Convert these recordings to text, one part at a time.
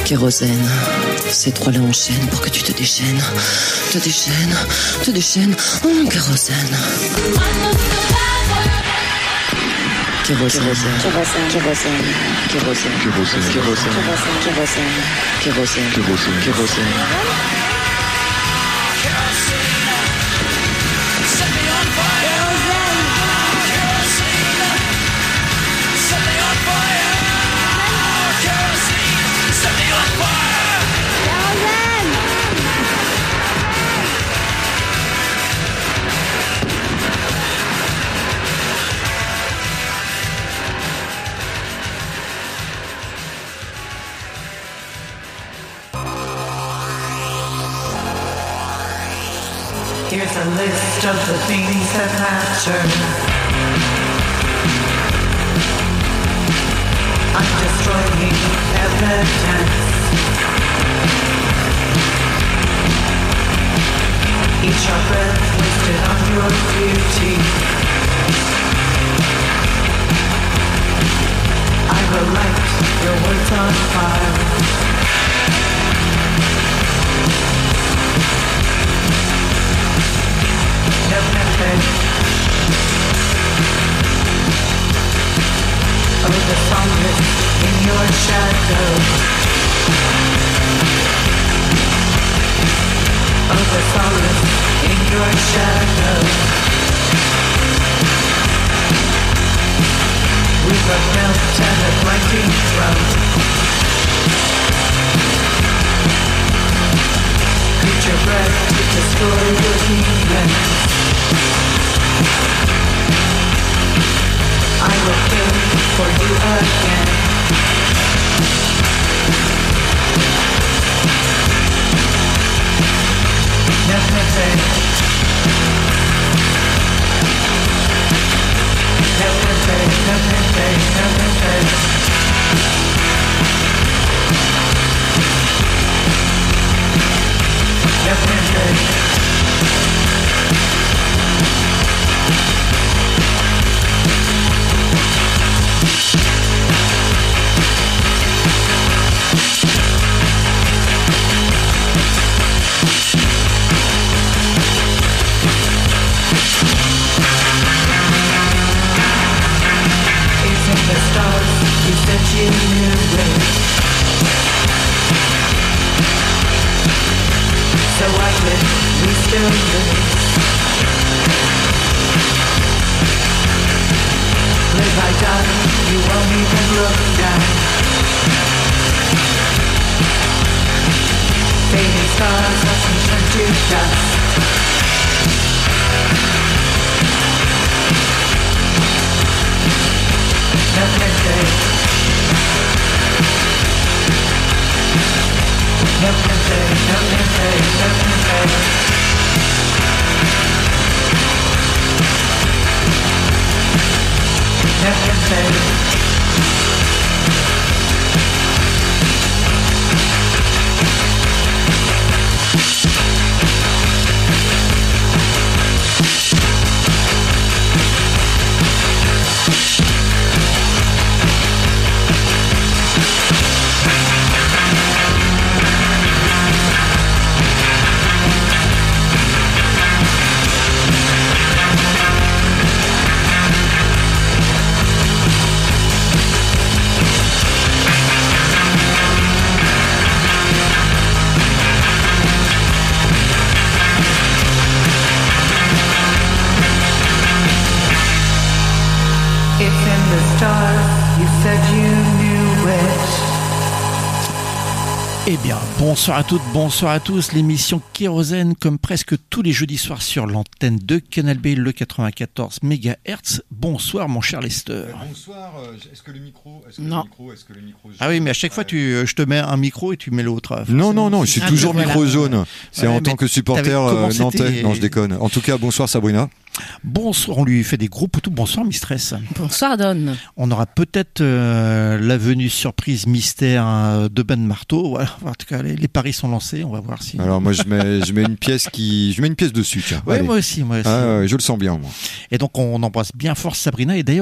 Kérosène. Ces trois-là enchaînent pour que tu te déchaînes. Te déchaînes, te déchaînes. Oh, kérosène. Kérosène. Kérosène. Kérosène. Kérosène. Kérosène. Kérosène. Kérosène. Kérosène. Kérosène. Here's a list of the things that matter. I'm destroying evidence. Eat your breath wasted on your beauty. I will light your words on fire. Oh, the solace in your shadow. Oh, the solace in your shadow. We were built at a blinding drum. Eat your breath to destroy your demons. I will kill for you again. Never Eh bien, bonsoir à toutes, bonsoir à tous. L'émission Kérosène, comme presque tous les jeudis soirs sur l'antenne de Canal B, le 94 MHz. Bonsoir, mon cher Lester. Bonsoir. Est-ce que le micro Non. Ah oui, mais à chaque fois, je te mets un micro et tu mets l'autre. Non, c'est toujours micro jaune. C'est en tant que supporter nantais. Non, je déconne. En tout cas, bonsoir Sabrina. Bonsoir, on lui fait des gros poutous. Bonsoir Mistress. Bonsoir Don. On aura peut-être la venue surprise mystère de Ben Marteau. Voilà. En tout cas, les paris sont lancés. On va voir si. Alors moi, je mets une pièce dessus. Tiens. Ouais, moi aussi. Ah, je le sens bien, moi. Et donc, on embrasse bien fort Sabrina. Et d'ailleurs, on a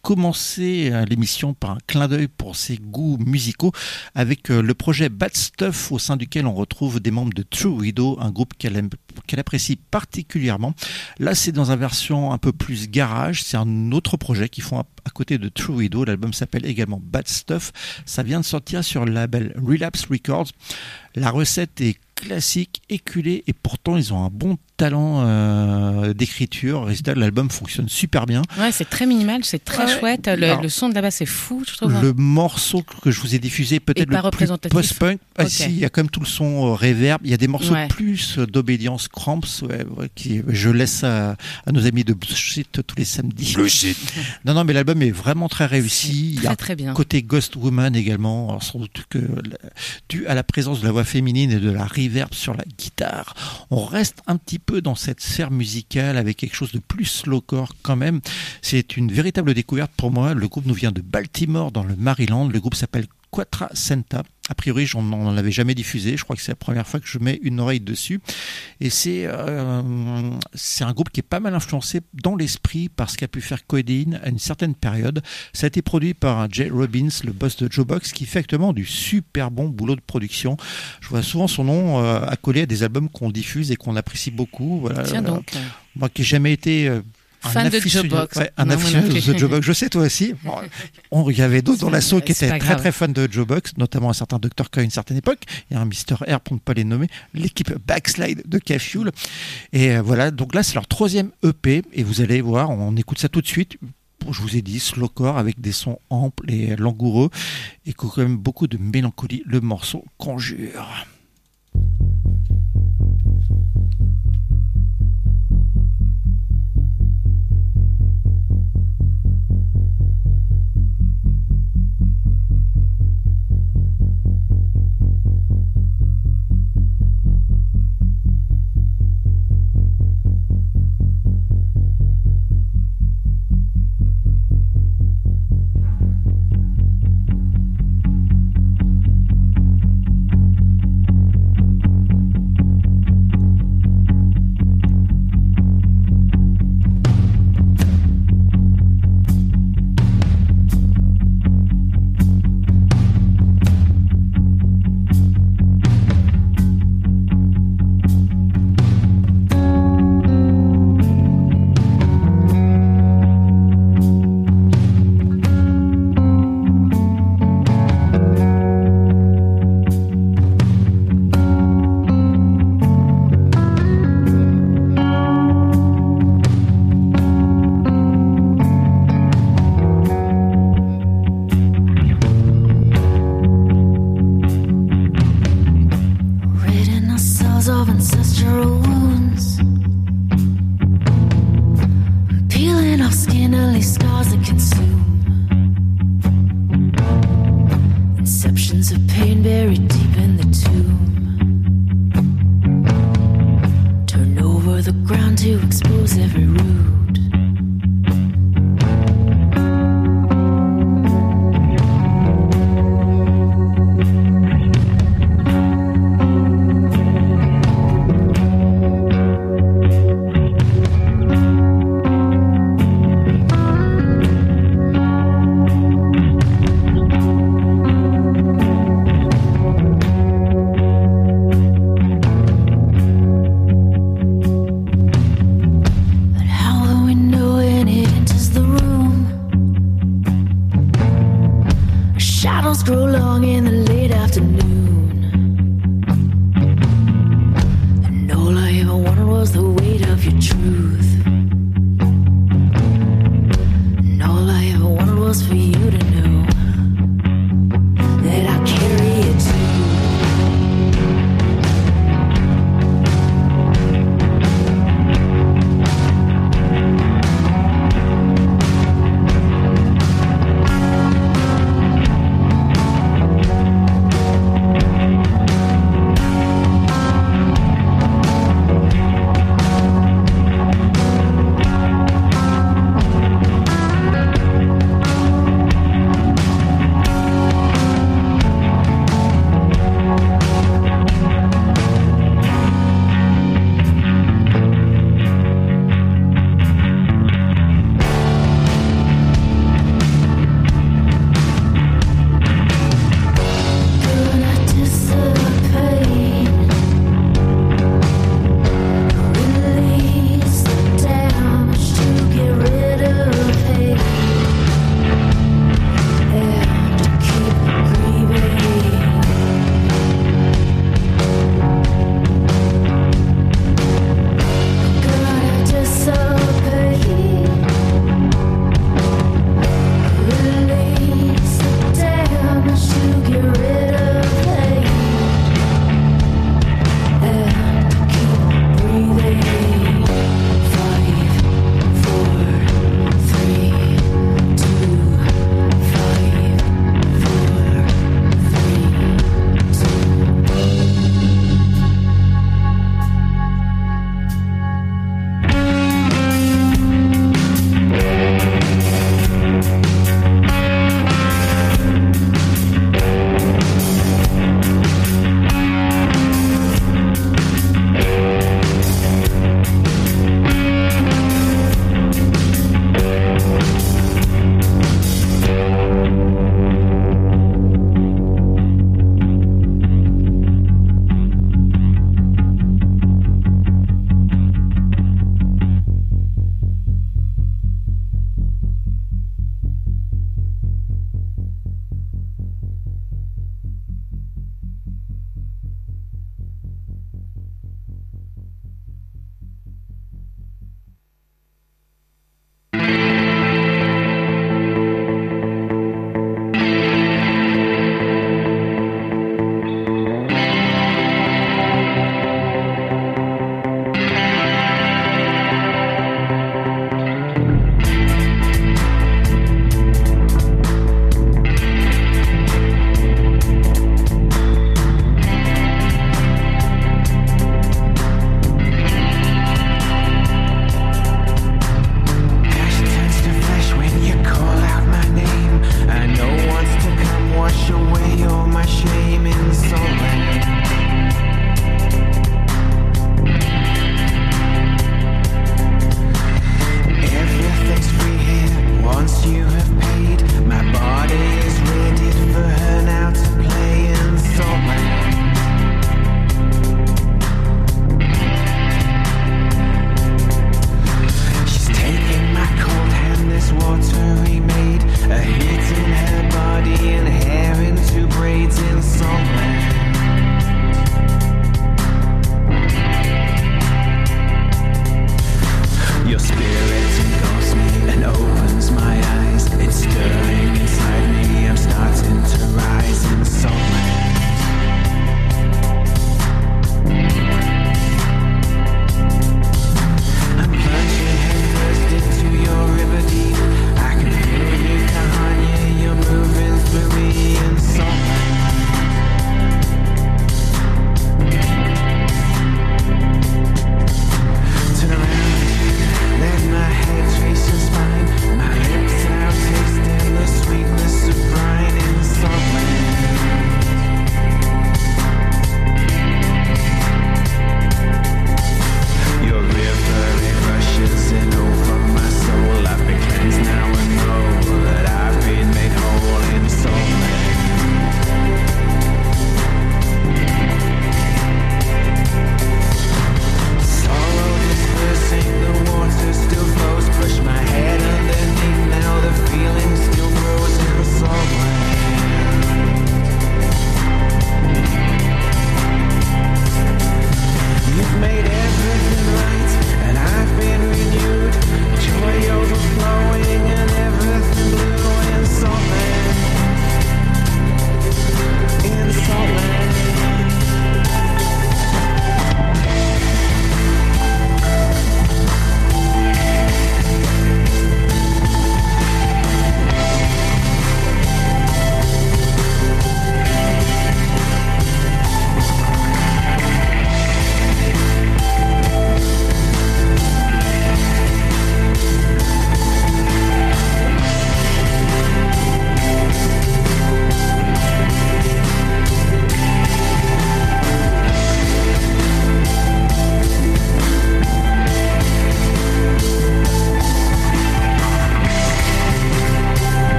commencer l'émission par un clin d'œil pour ses goûts musicaux avec le projet Bad Stuff, au sein duquel on retrouve des membres de True Widow, un groupe qu'elle apprécie particulièrement. Là, c'est dans une version un peu plus garage. C'est un autre projet qu'ils font à côté de True Widow. L'album s'appelle également Bad Stuff. Ça vient de sortir sur le label Relapse Records. La recette est classique, éculé, et pourtant ils ont un bon talent d'écriture. Résultat, l'album fonctionne super bien. Ouais, c'est très minimal, c'est très chouette. Le son de la basse est fou, je trouve. Le morceau que je vous ai diffusé, peut-être le plus post-punk. Okay. Si, il y a quand même tout le son reverb. Il y a des morceaux plus d'obédience Cramps, qui je laisse à nos amis de Bullshit tous les samedis. Bullshit. Non, mais l'album est vraiment très réussi. Il y a très bien. Côté Ghost Woman également, alors, sans doute que dû à la présence de la voix féminine et de la reverb sur la guitare, on reste un petit peu dans cette sphère musicale avec quelque chose de plus slowcore quand même. C'est une véritable découverte pour moi. Le groupe nous vient de Baltimore dans le Maryland. Le groupe s'appelle Quatracenta. A priori, on n'en avait jamais diffusé. Je crois que c'est la première fois que je mets une oreille dessus. Et c'est un groupe qui est pas mal influencé dans l'esprit par ce qu'a pu faire Codeine à une certaine période. Ça a été produit par Jay Robbins, le boss de Joe Box, qui fait actuellement du super bon boulot de production. Je vois souvent son nom accolé à des albums qu'on diffuse et qu'on apprécie beaucoup. Voilà. Tiens donc. Moi qui n'ai jamais été... fan de Joe Box. Un aficionado de Joe Box. Je sais, toi aussi. Il y avait d'autres dans l'assaut qui étaient très très fans de Joe Box, notamment un certain Dr. K à une certaine époque. Il y a un Mr. R pour ne pas les nommer. L'équipe Backslide de K-Fuel. Et voilà, donc là c'est leur 3e EP. Et vous allez voir, on écoute ça tout de suite. Je vous ai dit, slowcore avec des sons amples et langoureux. Et quand même beaucoup de mélancolie. Le morceau Conjure.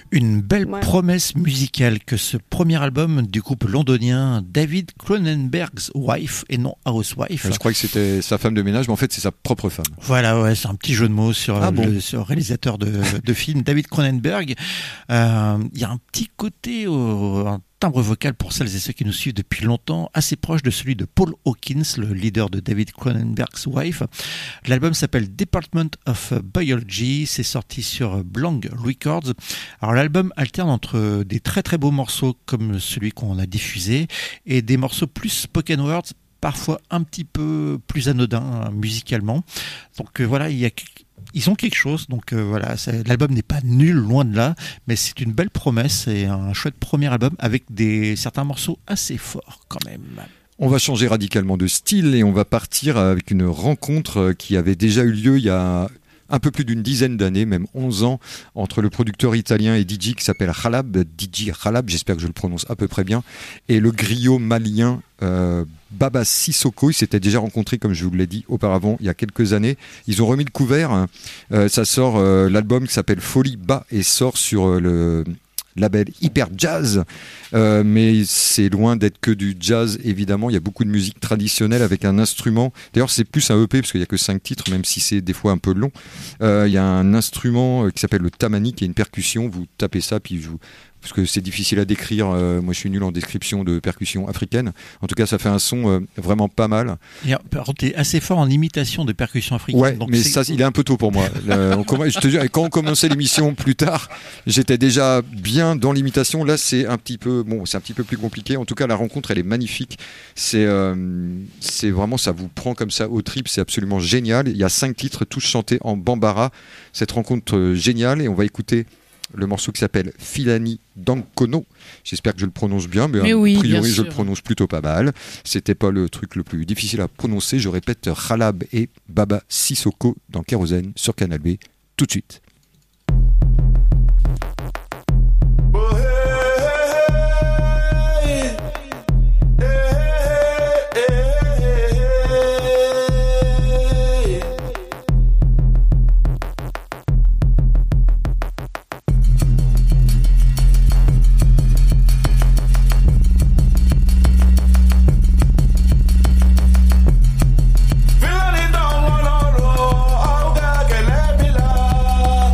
Une belle promesse musicale que ce premier album du groupe londonien David Cronenberg's Wife et non Housewife. Je crois que c'était sa femme de ménage, mais en fait c'est sa propre femme. Voilà, ouais, c'est un petit jeu de mots sur le réalisateur de film David Cronenberg. Il y a un petit côté, un timbre vocal pour celles et ceux qui nous suivent depuis longtemps, assez proche de celui de Paul Hawkins, le leader de David Cronenberg's Wife. L'album s'appelle Department of Biology, c'est sorti sur Blanc Records. Alors l'album alterne entre des très très beaux morceaux comme celui qu'on a diffusé et des morceaux plus spoken words, parfois un petit peu plus anodins musicalement. Donc voilà, ils ont quelque chose, donc voilà, l'album n'est pas nul, loin de là, mais c'est une belle promesse et un chouette premier album avec certains morceaux assez forts quand même. On va changer radicalement de style et on va partir avec une rencontre qui avait déjà eu lieu il y a un peu plus d'une dizaine d'années, même 11 ans, entre le producteur italien et DJ qui s'appelle DJ Khalab, j'espère que je le prononce à peu près bien, et le griot malien Baba Sissoko. Ils s'étaient déjà rencontrés, comme je vous l'ai dit auparavant, il y a quelques années. Ils ont remis le couvert. Ça sort, l'album qui s'appelle Folie Bas et sort sur le label Hyper Jazz, mais c'est loin d'être que du jazz, évidemment. Il y a beaucoup de musique traditionnelle avec un instrument. D'ailleurs, c'est plus un EP parce qu'il n'y a que 5 titres, même si c'est des fois un peu long. Il y a un instrument qui s'appelle le tamani, qui est une percussion. Vous tapez ça, puis parce que c'est difficile à décrire. Moi, je suis nul en description de percussions africaines. En tout cas, ça fait un son vraiment pas mal. Tu es assez fort en imitation de percussions africaines. Ouais, donc mais ça, il est un peu tôt pour moi. Je te dis, quand on commençait l'émission plus tard, j'étais déjà bien dans l'imitation. Là, c'est un petit peu plus compliqué. En tout cas, la rencontre, elle est magnifique. C'est vraiment, ça vous prend comme ça au trip. C'est absolument génial. Il y a 5 titres, tous chantés en bambara. Cette rencontre géniale, et on va écouter le morceau qui s'appelle Filani Dankono. J'espère que je le prononce bien, mais a priori je le prononce plutôt pas mal. C'était pas le truc le plus difficile à prononcer. Je répète, Khalab et Baba Sissoko dans Kérosène sur Canal B, tout de suite. Feeling down on the road, oh God, get let me love.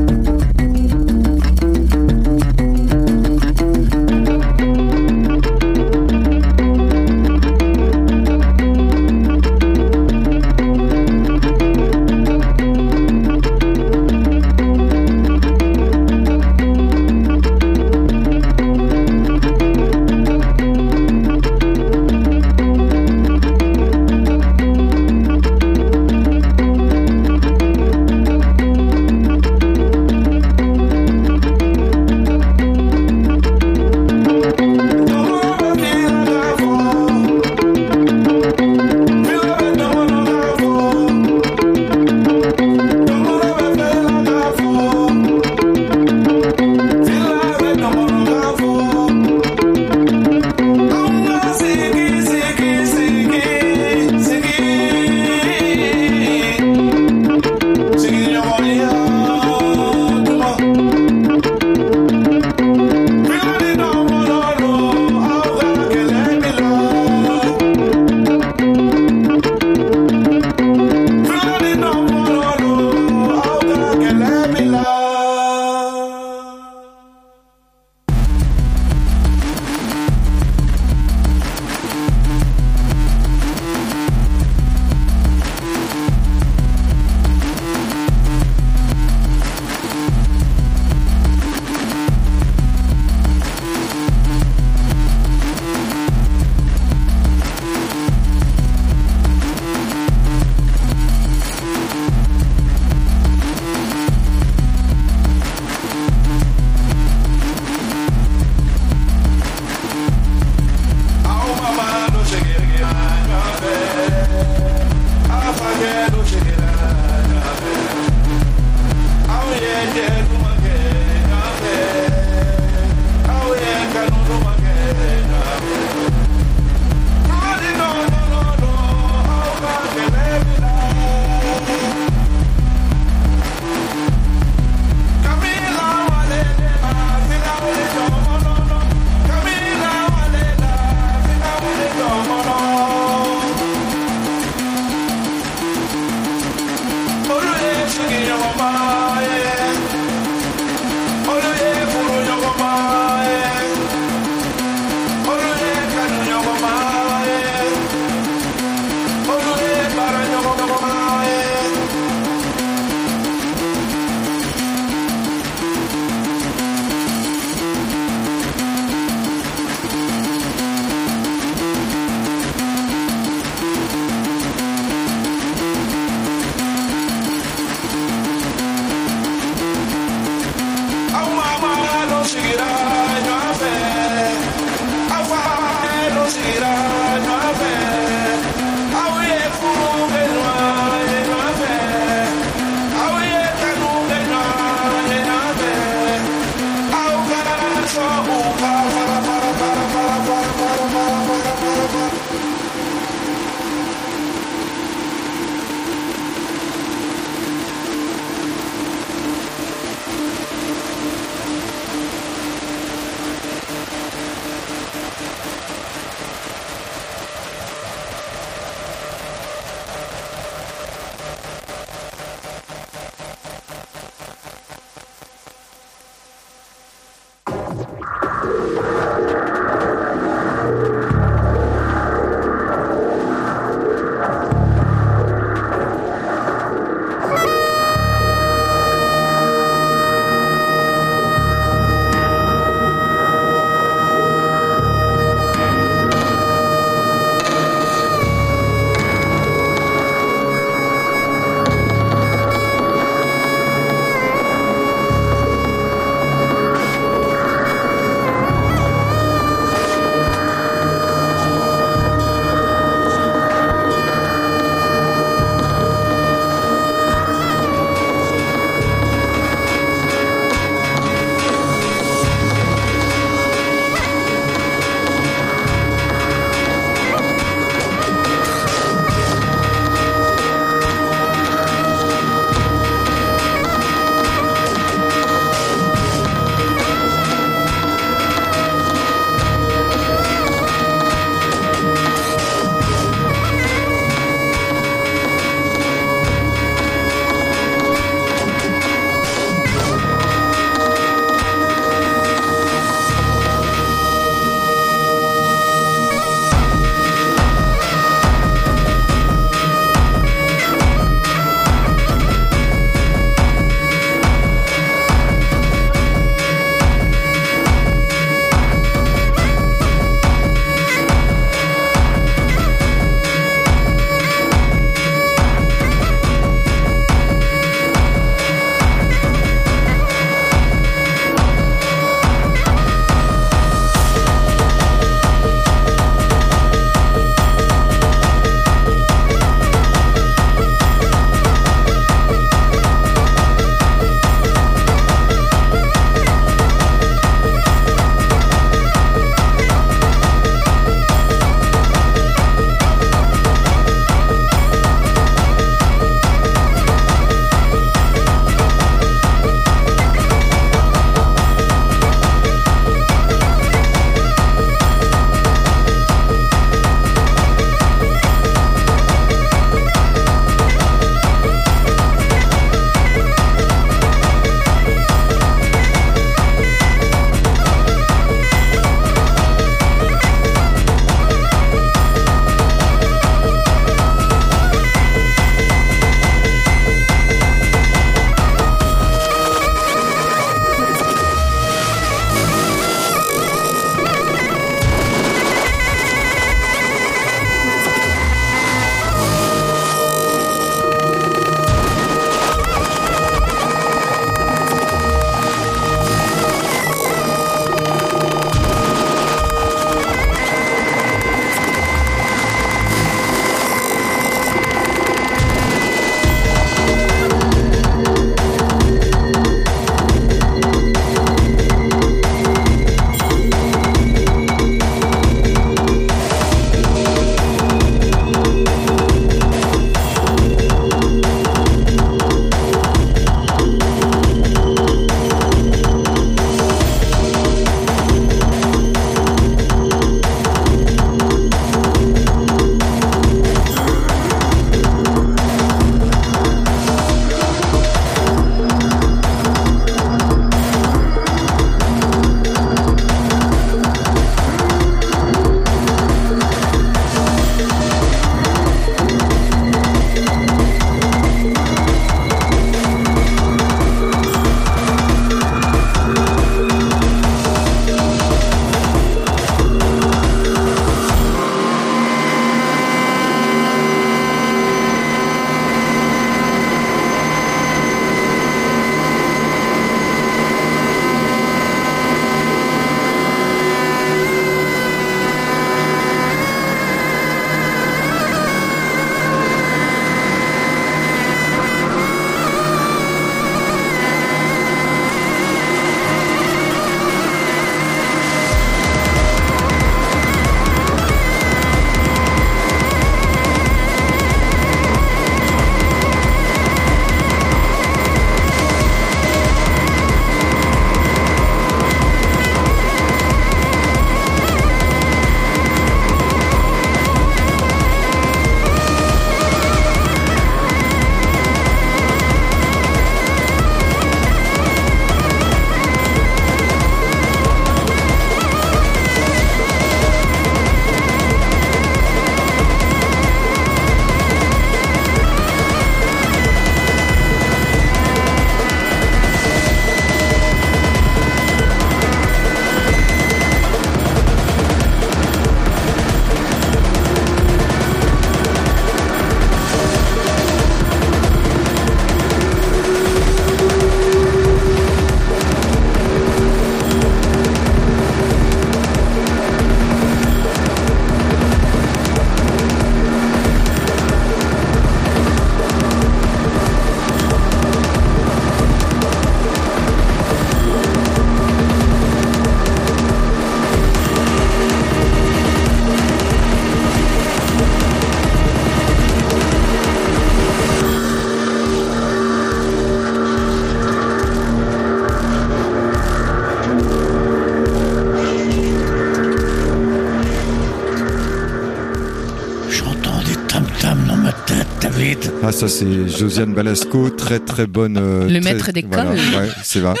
Ah, ça, c'est Josiane Balasco, très très bonne. Le maître d'école. Voilà, ouais, c'est vrai.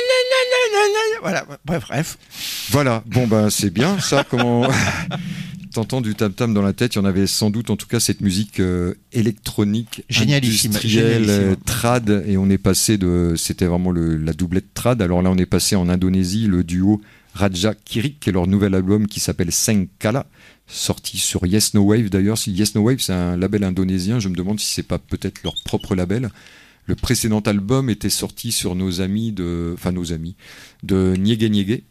Voilà, bref. Voilà, bon, ben, c'est bien ça, comment. T'entends du tam-tam dans la tête, il y en avait sans doute, en tout cas, cette musique électronique, génialissime, industrielle, trad, et on est passé c'était vraiment la doublette trad. Alors là, on est passé en Indonésie, le duo Raja Kirik, et leur nouvel album qui s'appelle Sengkala, sorti sur Yes No Wave d'ailleurs. Yes No Wave, c'est un label indonésien, je me demande si c'est pas peut-être leur propre label. Le précédent album était sorti sur nos amis de Nyege Nyege.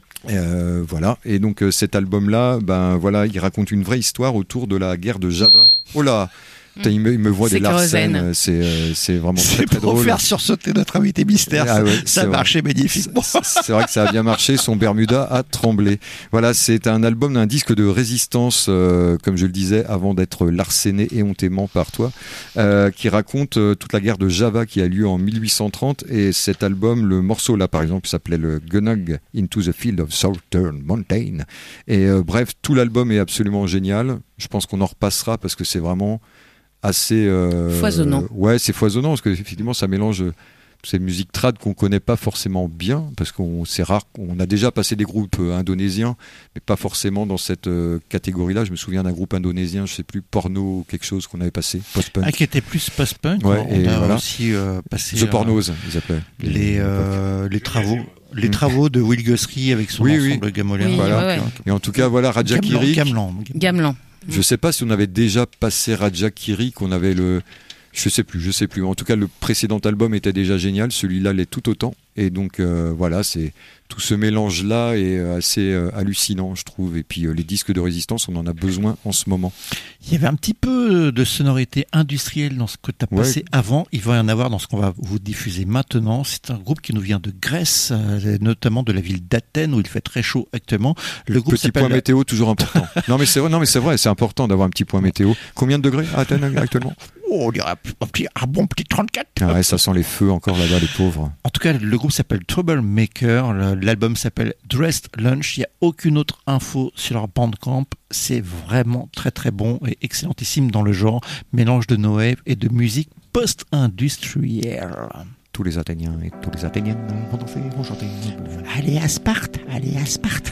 Voilà. Et donc cet album-là, ben voilà, il raconte une vraie histoire autour de la guerre de Java. Oh là, putain, il me voit des Larsen. C'est vraiment très, très drôle. C'est pour faire sursauter notre invité mystère. Ah ouais, ça a marché magnifiquement. C'est vrai que ça a bien marché. Son Bermuda a tremblé. Voilà, c'est un album d'un disque de résistance, comme je le disais, avant d'être larcené éhontément par toi, qui raconte toute la guerre de Java qui a lieu en 1830. Et cet album, le morceau là, par exemple, s'appelait le Gunung into the Field of Southern Mountain. Et bref, tout l'album est absolument génial. Je pense qu'on en repassera parce que c'est vraiment assez foisonnant. Ouais, c'est foisonnant parce que effectivement ça mélange ces musiques trad qu'on connaît pas forcément bien parce c'est rare. On a déjà passé des groupes indonésiens, mais pas forcément dans cette catégorie-là. Je me souviens d'un groupe indonésien, je sais plus, Porno quelque chose qu'on avait passé, post-punk. Ah, qui était plus post-punk. Ouais, on a voilà. Aussi passé The Pornos, ils appelaient. Les travaux. Les travaux de Will Guthrie avec son ensemble gamolien. Oui, voilà. Ouais. Et en tout cas, voilà, Raja Kirik. Gamelan. Je sais pas si on avait déjà passé Raja Kirik, on avait je sais plus. En tout cas, le précédent album était déjà génial, celui-là l'est tout autant. Et donc voilà, c'est tout ce mélange-là est assez hallucinant, je trouve. Et puis les disques de résistance, on en a besoin en ce moment. Il y avait un petit peu de sonorité industrielle dans ce que tu as passé avant. Il va y en avoir dans ce qu'on va vous diffuser maintenant. C'est un groupe qui nous vient de Grèce, notamment de la ville d'Athènes où il fait très chaud actuellement. Le groupe petit point météo, toujours important. non mais c'est vrai, c'est important d'avoir un petit point météo. Combien de degrés à Athènes actuellement? On dirait un bon petit 34. Ah ouais, ça sent les feux encore là-bas, les pauvres. En tout cas, le groupe s'appelle Troublemaker. L'album s'appelle Dressed Lunch. Il n'y a aucune autre info sur leur Bandcamp. C'est vraiment très très bon et excellentissime dans le genre. Mélange de no wave et de musique post-industrielle. Tous les Athéniens et toutes les Athéniennes vont danser, vont chanter. Allez à Sparte, allez à Sparte.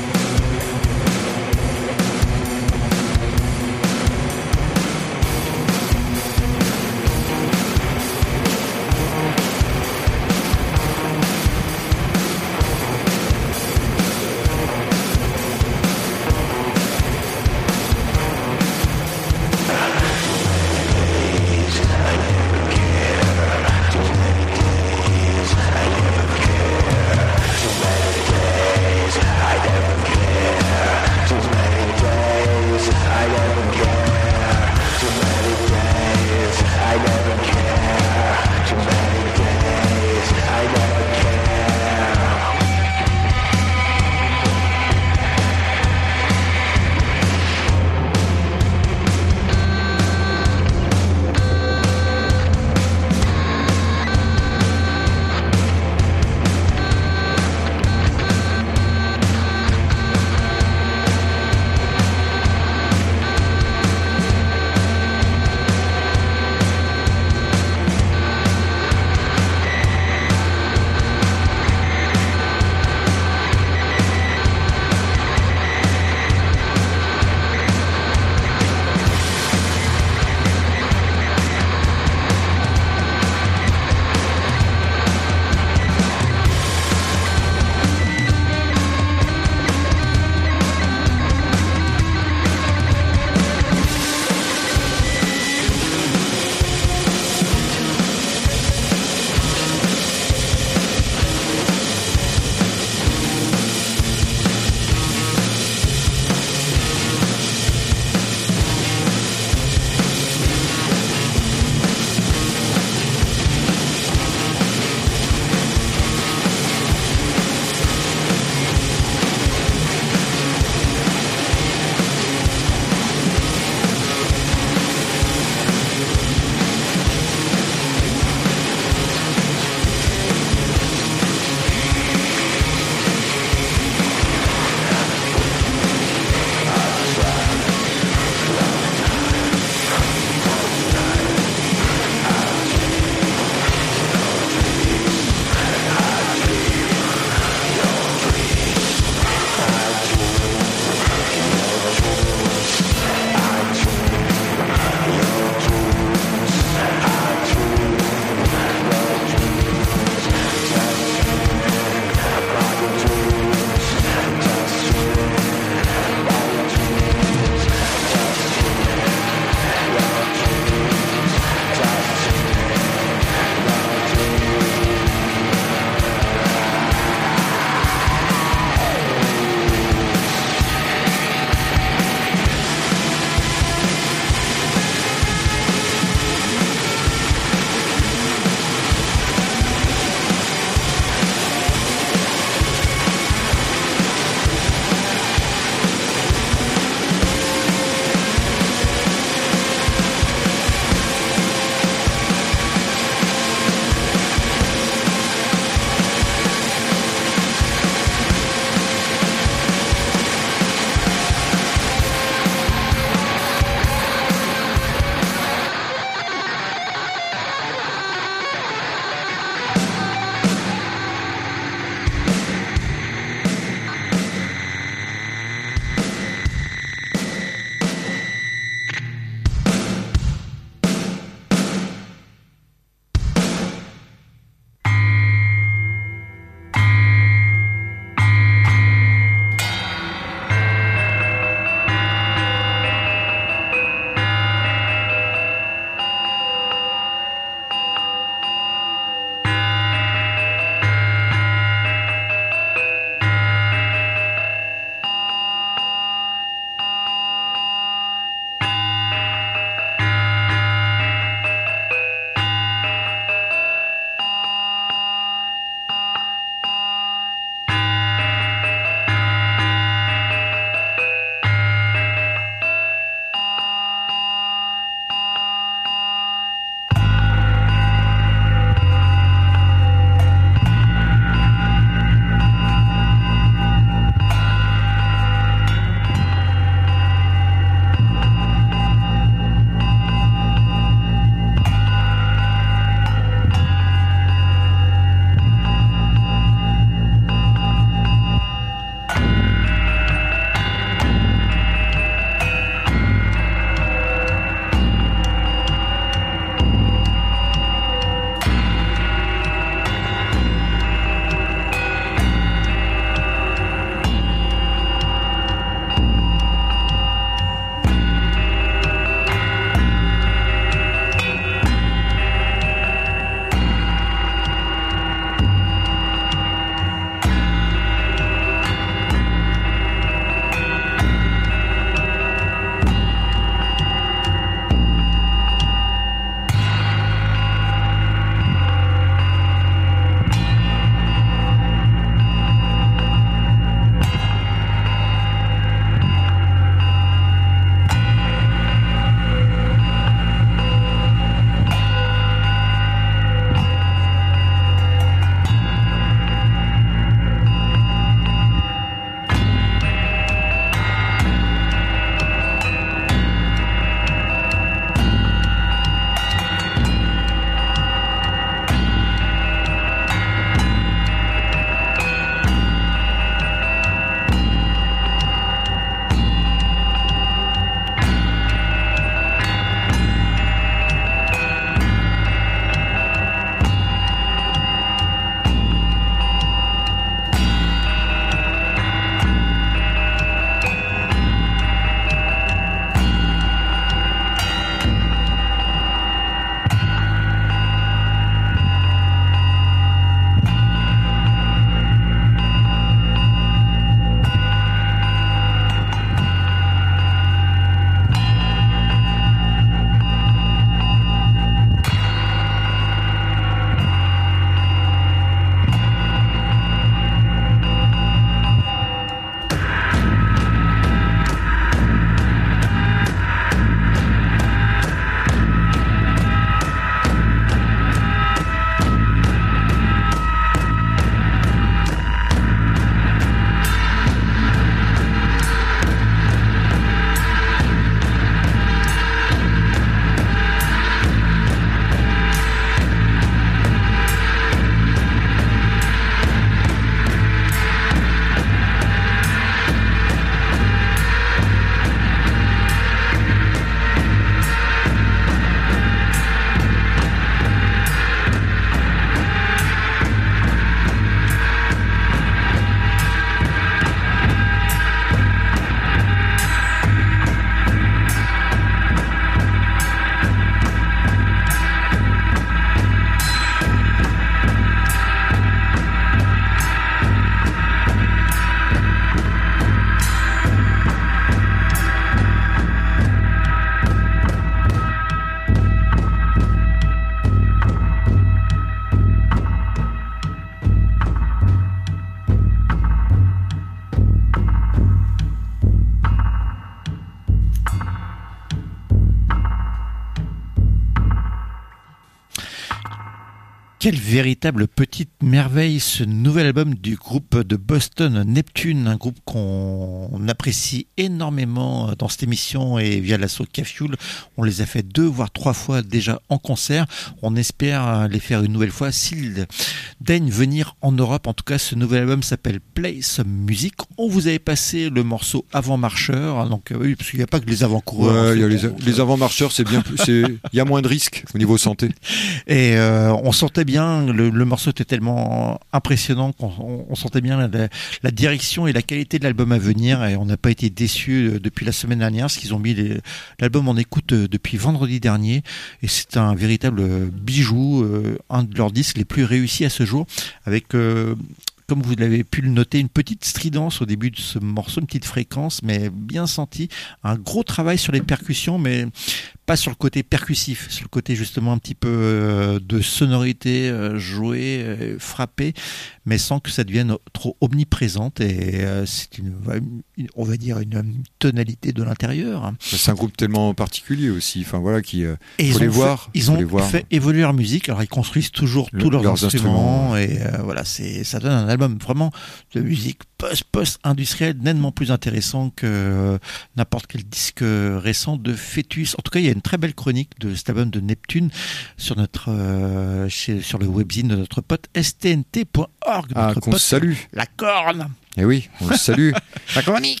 Quelle véritable petite merveille, ce nouvel album du groupe de Boston Neptune, un groupe qu'on apprécie énormément dans cette émission et via l'assaut K-Fuel. On les a fait 2 voire 3 fois déjà en concert. On espère les faire une nouvelle fois s'ils daignent venir en Europe. En tout cas, ce nouvel album s'appelle Play Some Music. On vous avait passé le morceau Avant Marcheur, donc oui, parce qu'il n'y a pas que les avant-coureurs. Ouais, il y a les avant-marcheurs, c'est bien plus, il y a moins de risques au niveau santé. Et on sentait bien, le morceau était tellement impressionnant qu'on sentait bien la direction et la qualité de l'album à venir, et on n'a pas été déçus depuis la semaine dernière, parce qu'ils ont mis l'album en écoute depuis vendredi dernier, et c'est un véritable bijou, un de leurs disques les plus réussis à ce jour, avec comme vous l'avez pu le noter, une petite stridence au début de ce morceau, une petite fréquence, mais bien sentie. Un gros travail sur les percussions, mais pas sur le côté percussif, sur le côté justement un petit peu de sonorité jouée, frappée, mais sans que ça devienne trop omniprésente. Et c'est on va dire une tonalité de l'intérieur. C'est un groupe tellement particulier aussi. Enfin voilà, ils ont fait évoluer leur musique. Alors ils construisent toujours tous leurs instruments, et voilà, ça donne un album vraiment de musique post-industrielle nettement plus intéressant que n'importe quel disque récent de Fœtus. En tout cas, il y a une très belle chronique de cet album de Neptune sur sur le webzine de notre pote stnt.org. Notre pote salue. La corne. Eh oui, on le salue. La chronique.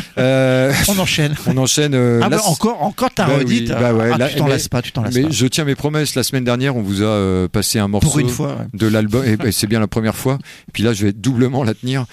On enchaîne. Encore t'as redite. Tu t'en lasses pas. Mais je tiens mes promesses. La semaine dernière, on vous a passé un morceau pour une fois, de l'album. Et c'est bien la première fois. Et puis là, je vais doublement la tenir.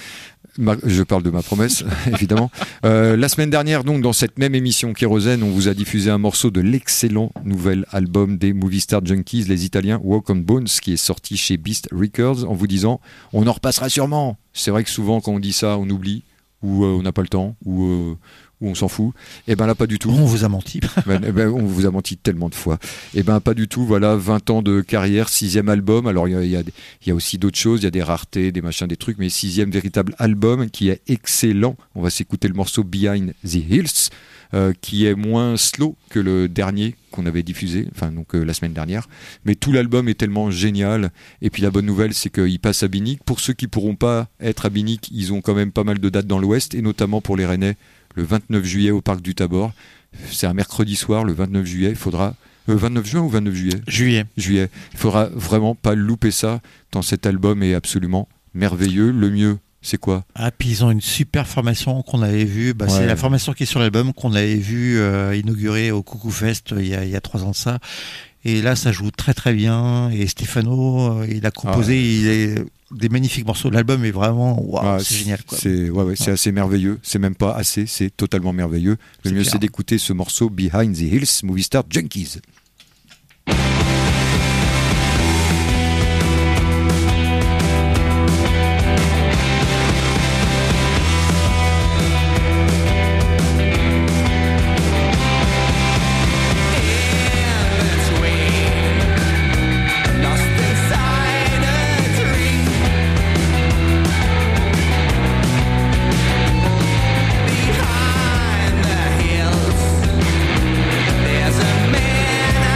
Je parle de ma promesse, évidemment. La semaine dernière, donc, dans cette même émission Kérosène, on vous a diffusé un morceau de l'excellent nouvel album des Movie Star Junkies, les Italiens, Walk on Bones, qui est sorti chez Beast Records, en vous disant « on en repassera sûrement ». C'est vrai que souvent, quand on dit ça, on oublie, ou on n'a pas le temps, ou on s'en fout. Et ben là, pas du tout. On vous a menti. On vous a menti tellement de fois. Et ben pas du tout. Voilà, 20 ans de carrière, 6e album. Alors il y a aussi d'autres choses, il y a des raretés, des machins, des trucs, mais 6e véritable album qui est excellent. On va s'écouter le morceau Behind the Hills, qui est moins slow que le dernier qu'on avait diffusé, la semaine dernière. Mais tout l'album est tellement génial. Et puis la bonne nouvelle, c'est qu'il passe à Binic. Pour ceux qui pourront pas être à Binic, ils ont quand même pas mal de dates dans l'Ouest, et notamment pour les Rennais, le 29 juillet au Parc du Tabor. C'est un mercredi soir, le 29 juillet. Il faudra 29 juin ou 29 juillet Juillet. Il faudra vraiment pas louper ça, tant cet album est absolument merveilleux. Le mieux, c'est quoi ? Puis ils ont une super formation qu'on avait vue. C'est la formation qui est sur l'album qu'on avait vue inaugurée au Coucou Fest il y a 3 ans de ça. Et là, ça joue très très bien. Et Stefano, il a composé des magnifiques morceaux. L'album est vraiment, c'est génial, quoi. C'est assez merveilleux. C'est même pas assez, c'est totalement merveilleux. Le mieux, c'est d'écouter ce morceau Behind the Hills, Movie Star Junkies. There's a man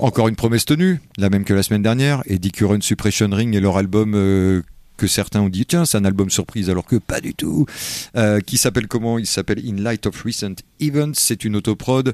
encore une promesse tenue, la même que la semaine dernière. Eddie Current, Suppression Ring et leur album que certains ont dit, tiens, c'est un album surprise, alors que pas du tout. Qui s'appelle comment ? Il s'appelle In Light of Recent Events. C'est une autoprod.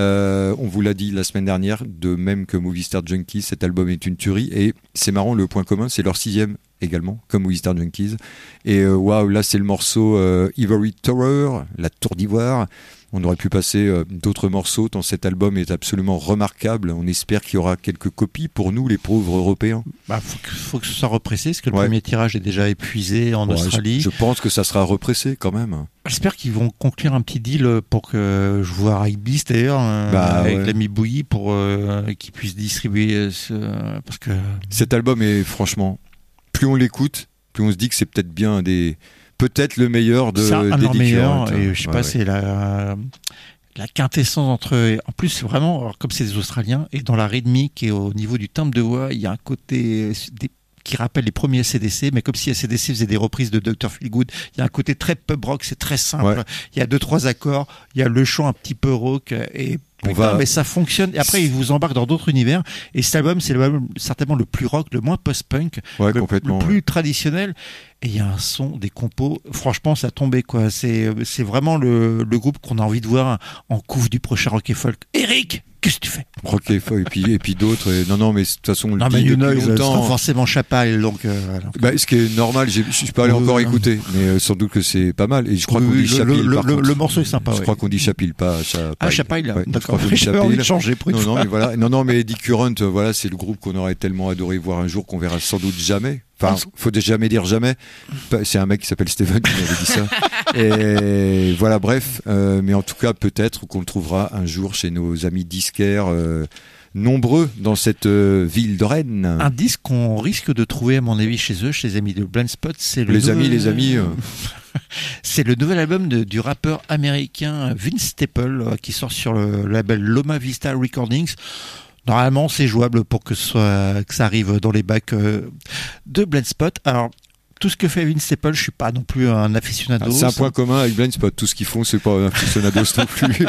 On vous l'a dit la semaine dernière, de même que Movie Star Junkies, cet album est une tuerie. Et c'est marrant, le point commun, c'est leur 6e également, comme Movie Star Junkies. Et waouh, là c'est le morceau Ivory Tower, la tour d'ivoire. On aurait pu passer d'autres morceaux tant cet album est absolument remarquable. On espère qu'il y aura quelques copies pour nous, les pauvres Européens. Faut que ce soit repressé, parce que le premier tirage est déjà épuisé en Australie. Je pense que ça sera repressé quand même. J'espère qu'ils vont conclure un petit deal pour que je vois avec Beast d'ailleurs, avec l'ami Bouilly, pour qu'il puisse distribuer parce que cet album est franchement, plus on l'écoute, plus on se dit que c'est peut-être bien peut-être le meilleur de d'Eddie Current. Et je sais pas, c'est la quintessence entre. En plus, vraiment, alors, comme c'est des Australiens, et dans la rythmique et au niveau du timbre de voix, il y a un côté qui rappelle les premiers AC/DC, mais comme si AC/DC faisait des reprises de Dr. Feelgood. Il y a un côté très pub rock, c'est très simple. Il y a 2-3 accords, il y a le chant un petit peu rock et mais ça fonctionne. Et après, il vous embarque dans d'autres univers. Et cet album, c'est certainement le plus rock, le moins post-punk, le plus traditionnel. Et il y a un son, des compos. Franchement, ça a tombé, quoi. C'est vraiment le groupe qu'on a envie de voir en couve du prochain Rock & Folk. Eric, qu'est-ce que tu fais? Rock & Folk, et puis d'autres. Non, mais de toute façon, non, mais longtemps. Forcément Chapal, donc. Ce qui est normal, je suis pas allé encore écouter, mais sans doute que c'est pas mal. Et je crois qu'on dit Chapil. Le morceau est sympa. Je crois qu'on dit Chapil, pas Chapil. Ah, Chapil, d'accord. J'avais envie de changer pour une fois. Mais voilà. Non, mais Eddie Current, voilà, c'est le groupe qu'on aurait tellement adoré voir un jour, qu'on verra sans doute jamais. Enfin, faut jamais dire jamais. C'est un mec qui s'appelle Steven qui m'avait dit ça. Et voilà, bref. Mais en tout cas, peut-être qu'on le trouvera un jour chez nos amis disquaires nombreux dans cette ville de Rennes. Un disque qu'on risque de trouver, à mon avis, chez eux, chez les amis de Blind Spot, c'est le les amis. C'est le nouvel album du rappeur américain Vince Staples qui sort sur le label Loma Vista Recordings. Normalement, c'est jouable pour que ça arrive dans les bacs de Blind Spot. Alors, tout ce que fait Vince Staples, je suis pas non plus un aficionado. C'est un point commun avec Blind Spot. Tout ce qu'ils font, c'est pas un aficionado non plus.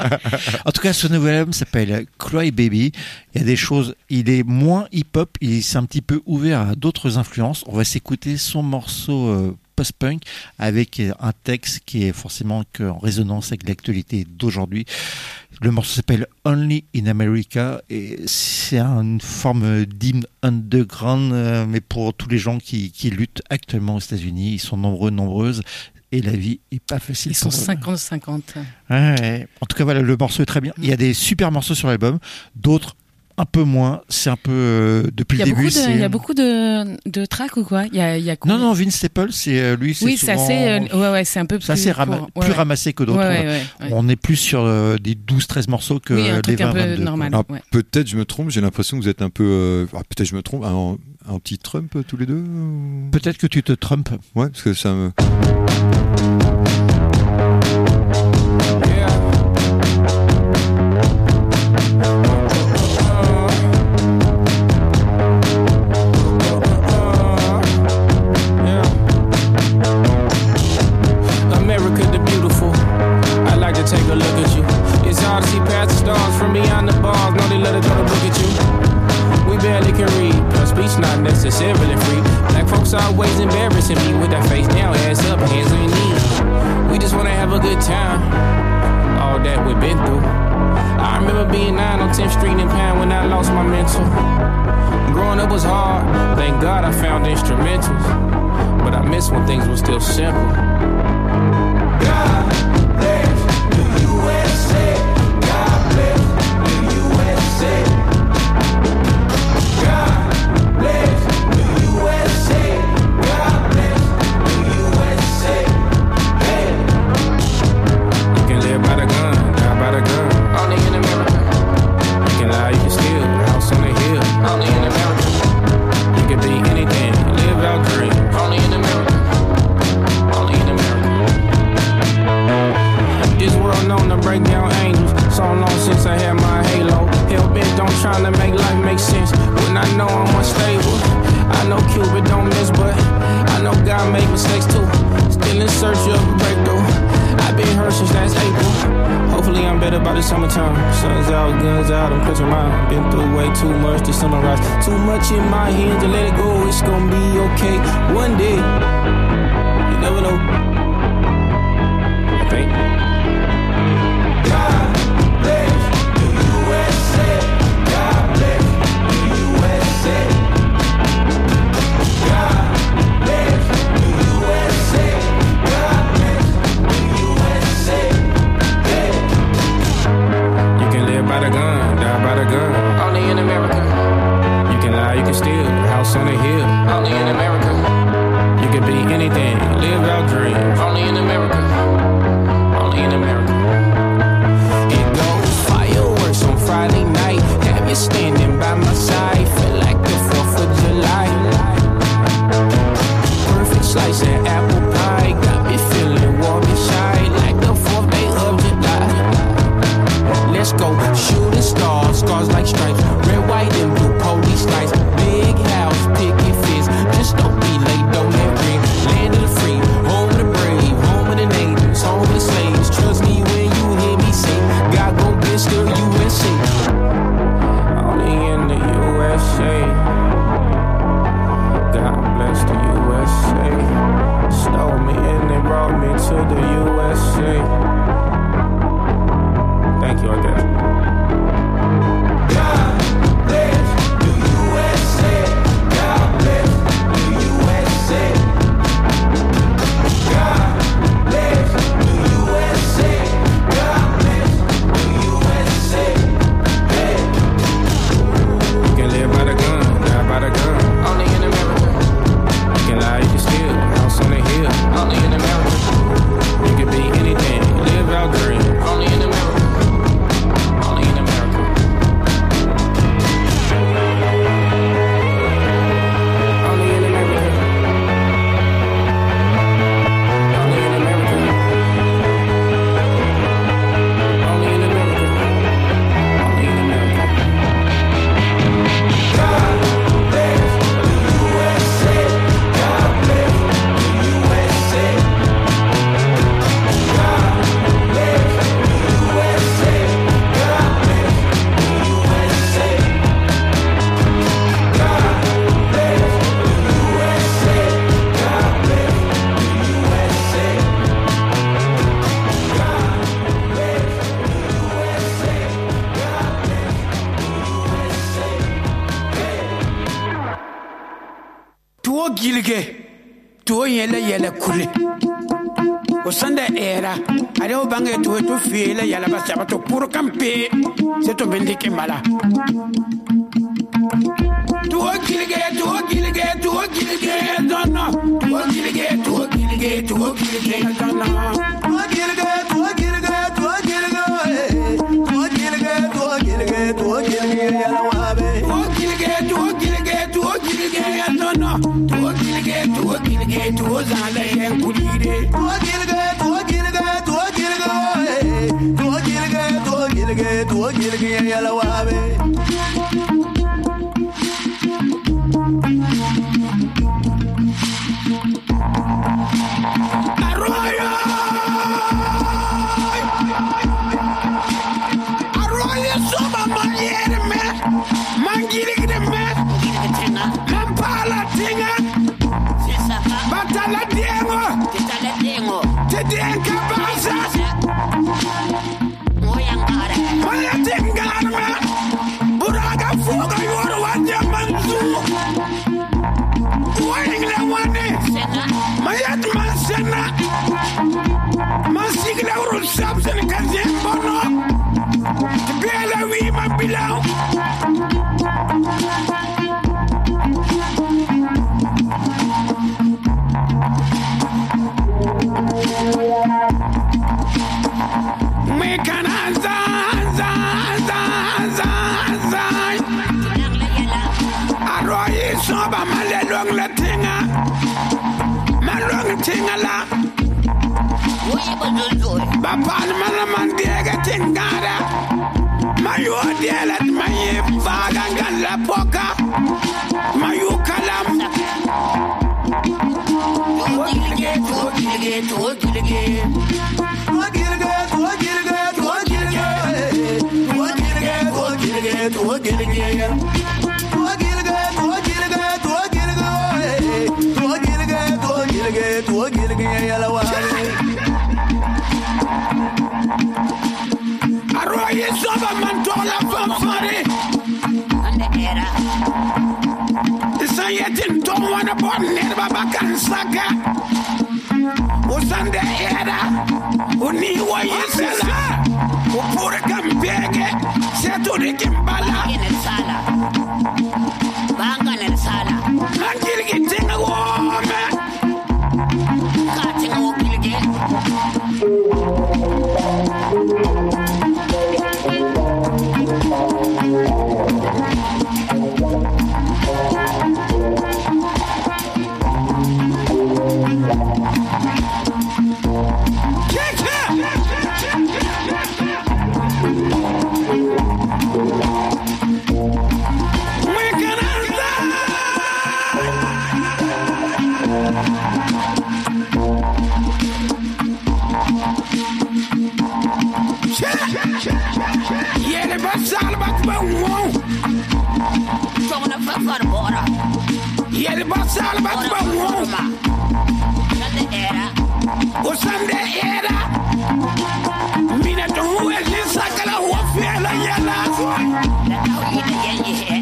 En tout cas, ce nouvel album s'appelle Cry Baby. Il y a des choses, il est moins hip-hop, il s'est un petit peu ouvert à d'autres influences. On va s'écouter son morceau post-punk avec un texte qui est forcément en résonance avec l'actualité d'aujourd'hui. Le morceau s'appelle Only in America et c'est une forme d'hymne underground, mais pour tous les gens qui luttent actuellement aux États-Unis. Ils sont nombreuses. Et la vie est pas facile. Ils sont 50-50. Ouais. En tout cas, voilà, le morceau est très bien. Il y a des super morceaux sur l'album, d'autres un peu moins. C'est un peu depuis le début. Il y a beaucoup de tracks ou quoi? Il y a Non, Vince Staples, c'est lui. Oui, c'est assez. C'est un peu plus. C'est plus ramassé que d'autres. Ouais. On est plus sur des 12-13 morceaux que un des 20. Un peu normal. Alors, peut-être je me trompe. J'ai l'impression que vous êtes un peu. Peut-être je me trompe. Un petit Trump tous les deux. Peut-être que tu te trompes. Ouais, parce que ça me. Not necessarily free. Black folks always embarrassing me with that face down, ass up, hands on your knees. We just wanna have a good time. All that we've been through. I remember being 9 on 10th Street in Pan when I lost my mental. Growing up was hard. Thank God I found instrumentals. But I miss when things were still simple. God bless the USA. God bless the USA. Trying to make life make sense when I know I'm unstable. I know Cupid don't miss, but I know God make mistakes too. Still in search of a breakthrough. I've been hurt since last April. Hopefully I'm better by the the summertime. Sun's out, guns out, I'm clutching mine. Been through way too much to summarize. Too much in my hands to let it go. It's gonna be okay one day. You never know. I think. God bless the USA. God bless the USA. God bless the USA. God bless the USA. Hey. You can live by the gun, die by the gun. Only in America. You can lie, you can steal. House on the hill. Only in America. You can be anything. Live out dreams. Only in America. Only in America. It goes fireworks on Friday night. Have you standing by my side? Feel like the 4th of July. Perfect slice of apple pie. Got me feeling warm and shy. Like the 4th day of July. Let's go. Shooting stars. Scars like stripes. Red, white, and blue police lights. Big house, picket fence. Just don't be late, don't get ring. Land of the free. Home of the brave. Home of the natives. Home of the slaves. Trust me when you hear me say, God gon' bless the USA. Only in the USA. God bless the USA. Stole me and they brought me to the USA. Thank you, I guess. God bless the USA. God bless the USA. God bless the USA. God bless the USA. Hey. You can live by the gun, die by the gun. Only in America. You can lie, you can steal. House on the hill. Only in America. You can be anything. Live out dreams. Only in America. Only in America. Only in America. Only in America. Only in America. Only in America. God bless the USA. God bless the USA. God bless the USA. God bless the USA. God bless the USA. God bless the USA. God bless Tuo gilge, tuo yele yele kule. O sanda era, ale o bange tuo tu file yala basa to puro kampe, se to bendike mala. Tuo gilge, donna. Tuo gilge, donna. Bapan man diega tingada. Mayu dielat maye vaga la poka. Mayu kalam. baba kan saka usande era uni wa yesela upure kampege setu de kimbala en sala banga en sala angirgi tinga wome katinga wokilge Yele basal bak ba wo tongna fa far bora Yele basal bak ba wo nade era usande era mina to huwe sakala huwa fiala yala la tawhid yenye he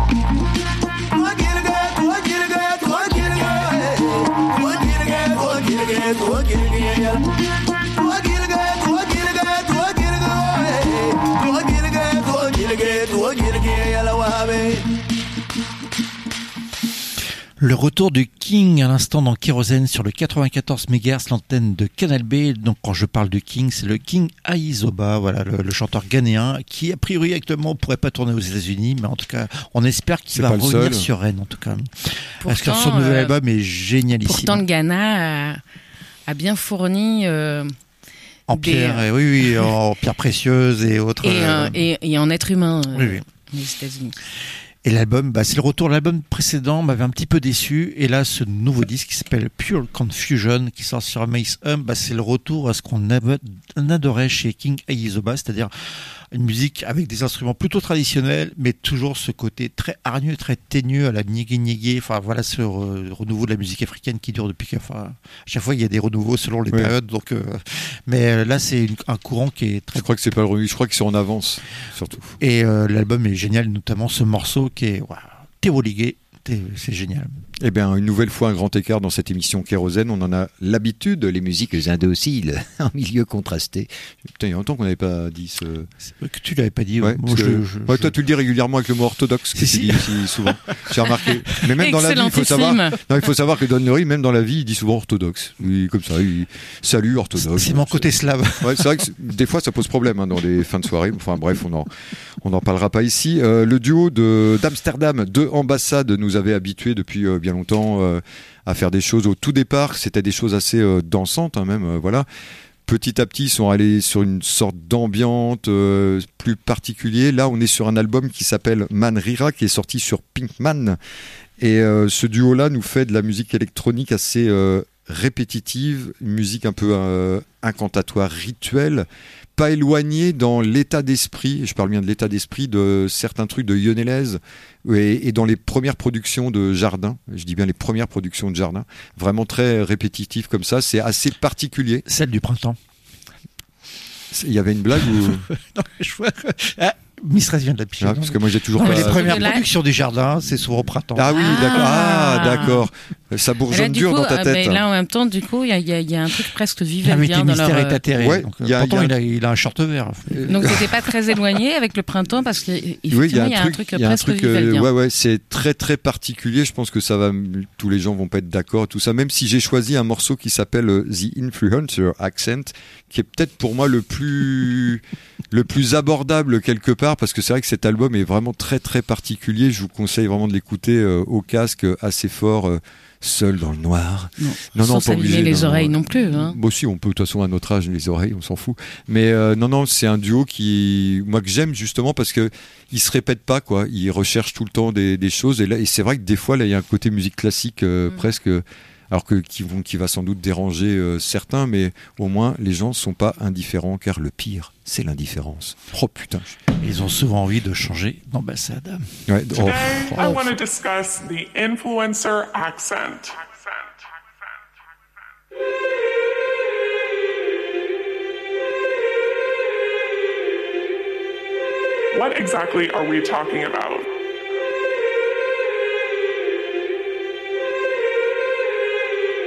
Le retour du King à l'instant dans Kérosène sur le 94 MHz, l'antenne de Canal B. Donc quand je parle du King, c'est le King Aizoba, voilà, le chanteur ghanéen qui a priori actuellement pourrait pas tourner aux États-Unis, mais en tout cas on espère qu'il va revenir sur Rennes en tout cas. Parce que son nouvel album est génialissime. Pourtant le Ghana a bien fourni en pierre, oui, en pierre précieuse et autres. Et en être humain oui. aux États-Unis. Et l'album, c'est le retour. L'album précédent m'avait un petit peu déçu. Et là, ce nouveau disque qui s'appelle Pure Confusion, qui sort sur Mace Hum, c'est le retour à ce qu'on adorait chez King Aizoba, c'est-à-dire une musique avec des instruments plutôt traditionnels, mais toujours ce côté très hargneux, très teigneux à la Nyégué. Enfin, voilà ce renouveau de la musique africaine qui dure depuis à chaque fois, il y a des renouveaux selon les périodes. Donc, mais là, c'est un courant qui est très... Je crois que c'est pas le renouveau, je crois qu'ils sont en avance, surtout. Et l'album est génial, notamment ce morceau qui est Théoligué. C'est génial. Eh bien, une nouvelle fois, un grand écart dans cette émission Kérosène. On en a l'habitude, les musiques indociles, en milieu contrasté. Putain, il y a longtemps qu'on n'avait pas dit ce... Que tu l'avais pas dit. Ouais, moi, toi, tu le dis régulièrement avec le mot orthodoxe, que tu dis si souvent. J'ai remarqué. Mais même dans la vie, il faut savoir que Don Lurie, même dans la vie, il dit souvent orthodoxe. Oui, comme ça, il salue orthodoxe. C'est mon côté slave. Ouais, c'est vrai que des fois, ça pose problème dans les fins de soirée. Enfin, bref, on n'en parlera pas ici. Le duo d'Amsterdam, de Ambassade, nous avait habitués depuis bien longtemps à faire des choses. Au tout départ, c'était des choses assez dansantes, même. Voilà. Petit à petit, ils sont allés sur une sorte d'ambiance plus particulier. Là, on est sur un album qui s'appelle Man Rira, qui est sorti sur Pinkman. Et ce duo-là nous fait de la musique électronique assez répétitive, une musique un peu incantatoire, rituelle, pas éloignée dans l'état d'esprit, je parle bien de l'état d'esprit de certains trucs de Yonelez et dans les premières productions de Jardin, je dis bien les premières productions de Jardin, vraiment très répétitif comme ça, c'est assez particulier. Celle du printemps. Il y avait une blague ou... Non, je vois... Mistress vient de la picher. Ah, parce que moi j'ai toujours pas... Les premières productions du Jardin, c'est souvent au printemps. Ah oui, d'accord. Ah, d'accord. Ça bourgeonne dur dans ta tête. Mais là, en même temps, du coup, il y a un truc presque vivant dans Mystère leur... est atterré. Ouais, pourtant, il a un short vert. Donc, c'était pas très éloigné avec le printemps parce qu'il y a un truc presque vivant. Ouais, c'est très très particulier. Je pense que ça va, tous les gens vont pas être d'accord, tout ça. Même si j'ai choisi un morceau qui s'appelle The Influencer Accent, qui est peut-être pour moi le plus abordable quelque part, parce que c'est vrai que cet album est vraiment très très particulier. Je vous conseille vraiment de l'écouter au casque assez fort, seul dans le noir. Non, sans s'allumer les oreilles non plus. Hein. Bon, si, on peut, de toute façon, à notre âge, les oreilles, on s'en fout. Mais non, c'est un duo moi que j'aime justement parce que il se répète pas, quoi. Il recherche tout le temps des choses. Et c'est vrai que des fois, là, il y a un côté musique classique presque... Alors qui va sans doute déranger certains, mais au moins les gens sont pas indifférents, car le pire, c'est l'indifférence. Oh putain. Ils ont souvent envie de changer d'ambassade. Ouais, Today, I want to discuss the influencer accent. What exactly are we talking about?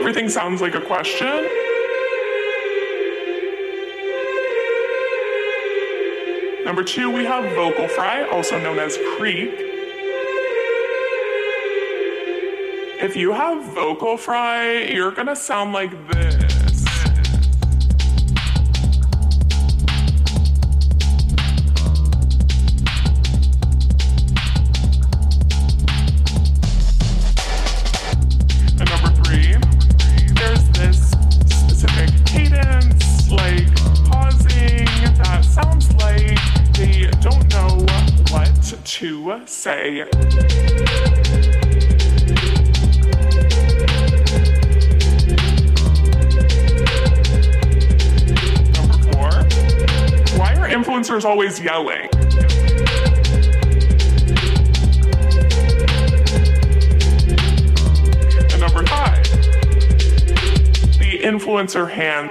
Everything sounds like a question. Number 2, we have vocal fry, also known as creak. If you have vocal fry, you're gonna sound like this. And number 3, there's this specific cadence, like pausing, that sounds like they don't know what to say. Influencers always yelling. And number 5, the influencer hand.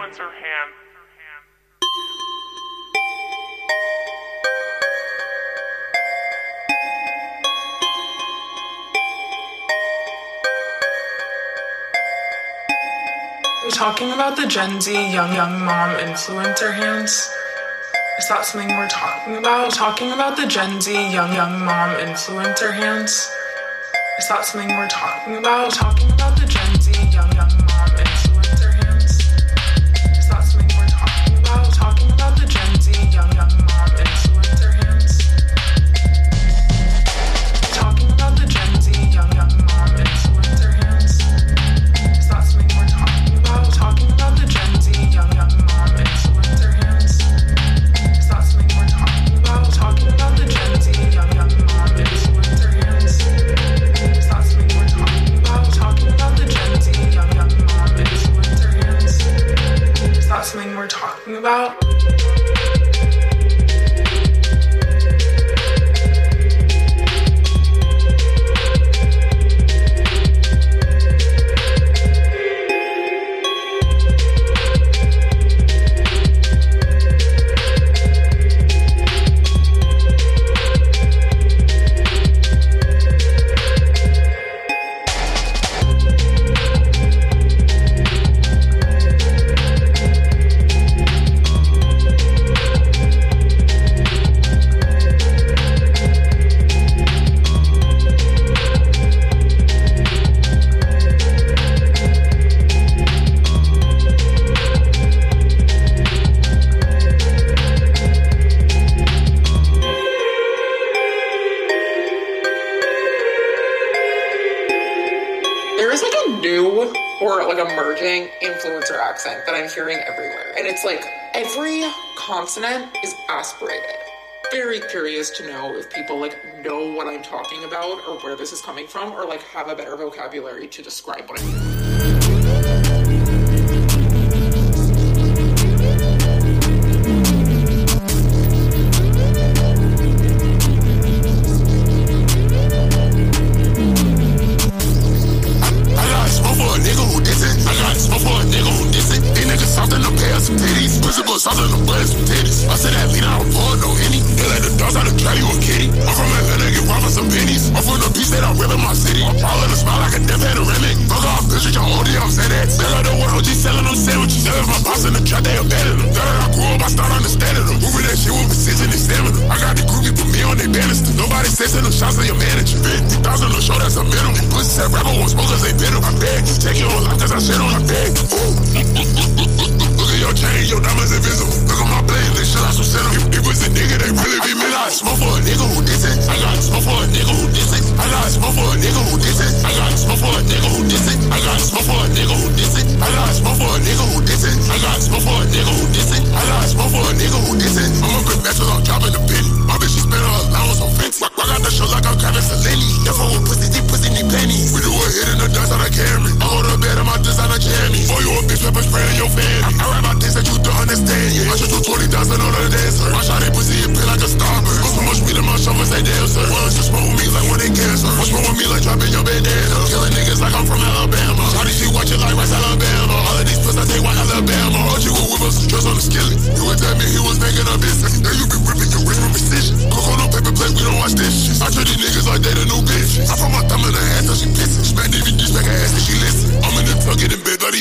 We're talking about the Gen Z young mom influencer hands. Is that something we're talking about? Talking about the Gen Z young mom influencer hands. Is that something we're talking about? Talking about the Gen Z young mom influencer hands. Is that something we're talking about? Talking about the Gen Z young mom influencer hands. Talking about the Gen Z young mom influencer hands. Is that something we're talking about? Talking about the Gen Z young mom influencer hands. Talking about the Gen Z young mom influencer hands. Is that something we're talking about? Talking about the Gen Z young mom influencer hands. Is that something we're talking about? Influencer accent that I'm hearing everywhere. And it's like every consonant is aspirated. Very curious to know if people like know what I'm talking about or where this is coming from or like have a better vocabulary to describe what I mean. Something to bless some titties. I said that lean out for no any. They let the dogs out to try you a kitty. I'm from Atlanta, get robbed for some pennies. I'm from the beach that I'm ripping my city. I'm all in the spot like a death head remake. Fuck off, bitch, with your OD, I'm saying that. Sell out the world, G selling them sandwiches. Selling my pops in the trap, they abandoned them. Now that I grew up, I start understanding them. Moving that shit with precision and stamina. I got the groupie put me on their banister. Nobody says send them shots to your manager. 50,000 on the show, that's a minimum. Pussy said rapper won't smoke cause they bit him. I beg, take it on life cause I shit on a bag. Your chain, your diamonds invisible. Look at my blade, this shit I some send them. If it's a nigga, they really be me. I got smoke for a nigga who diss it. I got smoke for a nigga who diss it. I got smoke for a nigga who diss it. I got smoke for a nigga who diss it. I got smoke for a nigga who diss it. I got smoke for a nigga who diss it. I got smoke for a nigga who diss it. I got smoke for a nigga who diss it. I'm a good match without dropping the pin. My bitch, she spent her allowance on Fenty. I got the show like I'm Travis Seleni. If I want pussy, need pennies. We do a hit in the dust on a Camry. I hold a bed in my designer jammies. For you a bitch, pepper spray in your fan. I rap about things that you don't understand. Yeah. I should do 20,000 on a dancer. I shot that pussy and pay like a Starburst. Put so much weed in my shovel, say damn sir. Well, just smoke with me like when they cancer. What's wrong with me like dropping your bandana? Killing niggas like I'm from Alabama. Shawty, she watch it like West Alabama. All of these pussies I take white Alabama. All you were with us, just on the skillet. You would tell me he was making a business. Now you be ripping your wrist from precision. Cook on no paper plate, we don't watch this shit. I treat these niggas like they the new bitch. I put my thumb in her ass till she pissin'. Smack DVDs, make her ass and she listen. I'm in the tuck, get in bed like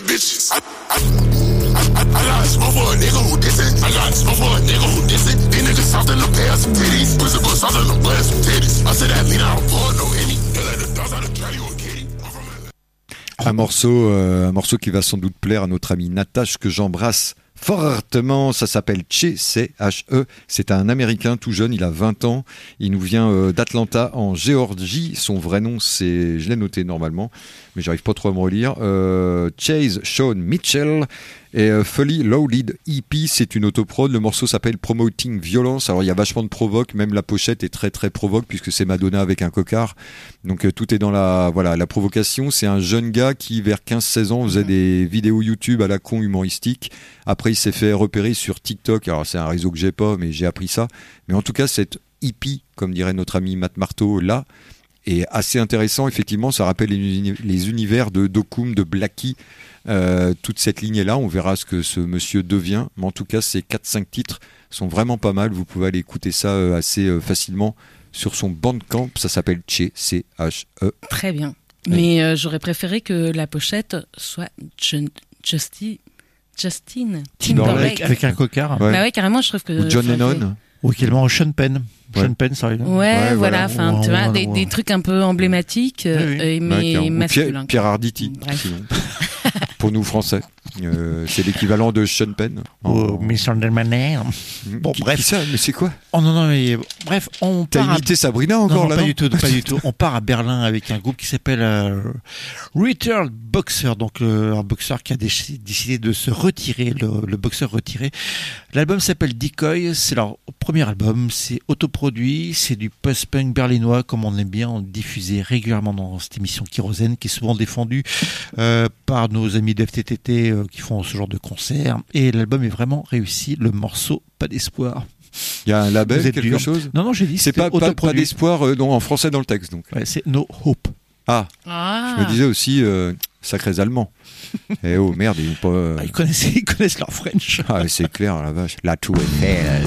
Un morceau qui va sans doute plaire à notre ami Natasha, que j'embrasse fortement. Ça s'appelle Che, C-H-E. C'est un Américain tout jeune, il a 20 ans. Il nous vient d'Atlanta en Géorgie. Son vrai nom, je l'ai noté normalement, mais j'arrive pas trop à me relire. Chase Sean Mitchell. Et Fully Loaded EP, c'est une autoprod. Le morceau s'appelle Promoting Violence. Alors il y a vachement de provoque, même la pochette est très très provoque puisque c'est Madonna avec un cocard. Donc tout est dans la provocation. C'est un jeune gars qui vers 15-16 ans faisait des vidéos YouTube à la con humoristiques. Après il s'est fait repérer sur TikTok. Alors c'est un réseau que j'ai pas, mais j'ai appris ça. Mais en tout cas cette EP, comme dirait notre ami Matt Marteau là, est assez intéressant. Effectivement, ça rappelle les univers de Dokoum, de Blackie. Toute cette lignée-là, on verra ce que ce monsieur devient. Mais en tout cas, ces 4-5 titres sont vraiment pas mal. Vous pouvez aller écouter ça assez facilement sur son Bandcamp. Ça s'appelle Che, C-H-E. Très bien. Mais j'aurais préféré que la pochette soit Justin Timberlake. Avec un cocard. Ouais. Bah ouais, carrément, je trouve que... Ou John Lennon. Ou également Sean Penn. Ouais. Sean Penn, ça arrive. Ouais, voilà. Enfin, tu vois, des trucs un peu emblématiques, mais masculins. Pierre Arditi. Sinon. Pour nous Français, c'est l'équivalent de Sean Penn. Miss Underman. Bon, bref. Qui ça? Mais c'est quoi? Oh non, mais bref, on part. T'as imité Sabrina encore là? Pas du tout. On part à Berlin avec un groupe qui s'appelle Returned Boxer, donc un boxeur qui a décidé de se retirer, le boxeur retiré. L'album s'appelle Decoy, c'est leur premier album, c'est autoproduit, c'est du post-punk berlinois comme on aime bien en diffuser régulièrement dans cette émission Kérosène, qui est souvent défendue par nos amis de FTTT qui font ce genre de concert. Et l'album est vraiment réussi. Le morceau Pas d'espoir. Il y a un label, quelque chose? Non, j'ai dit c'est pas d'espoir en français dans le texte. Donc. Ouais, c'est No Hope. Ah. Je me disais aussi sacrés Allemands. Eh oh merde, ils ont pas. Ils connaissent leur French. Ah, c'est clair, la vache. La Tour Eiffel.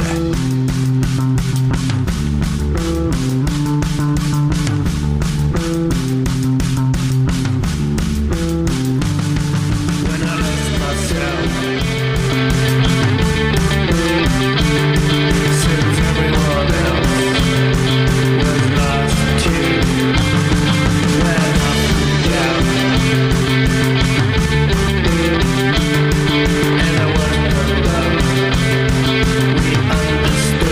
And I was alone. We understood.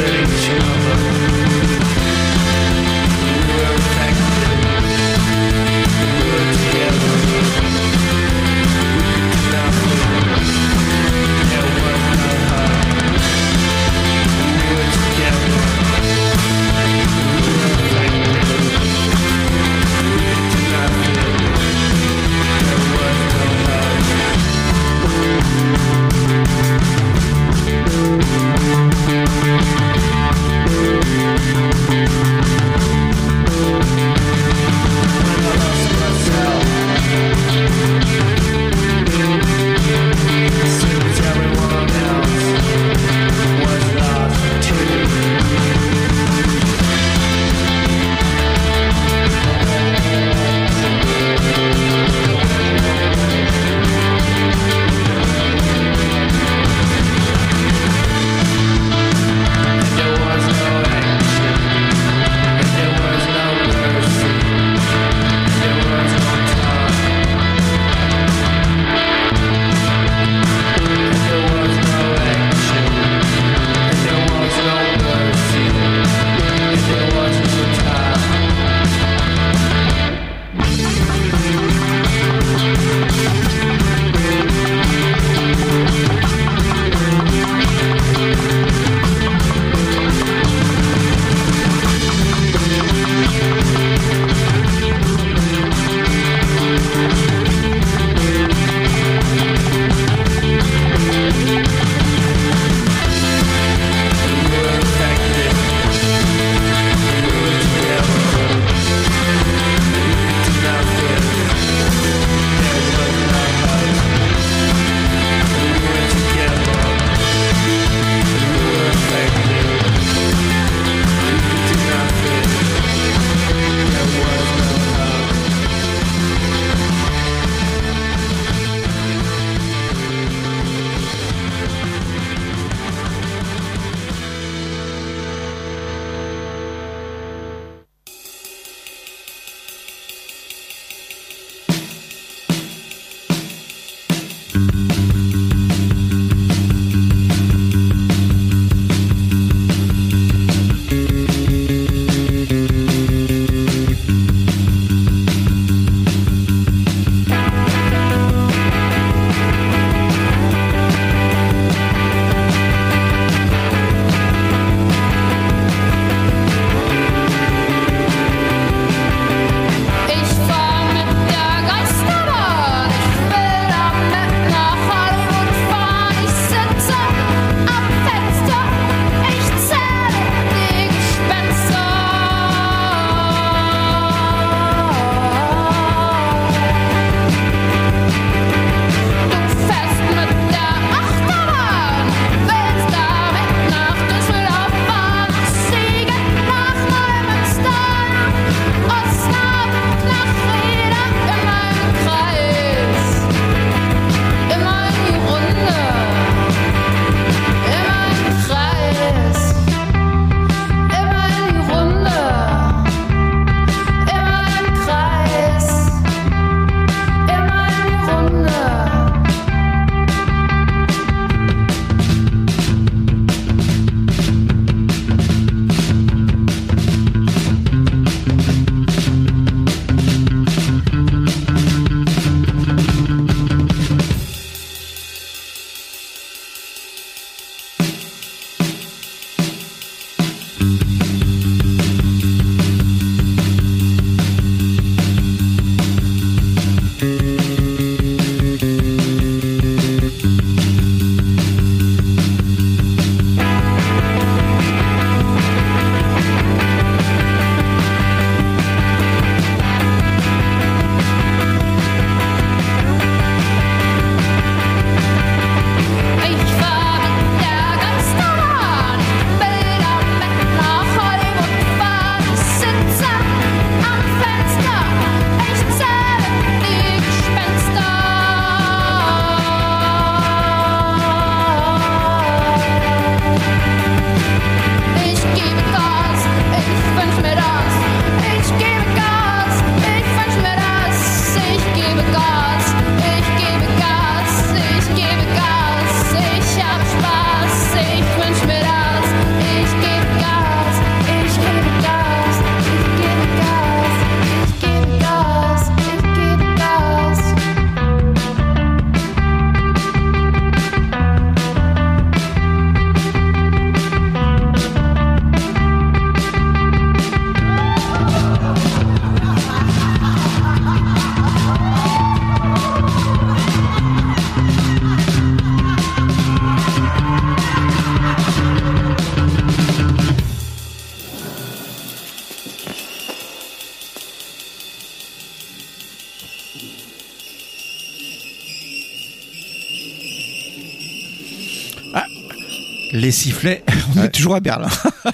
Les sifflets, on est toujours à Berlin.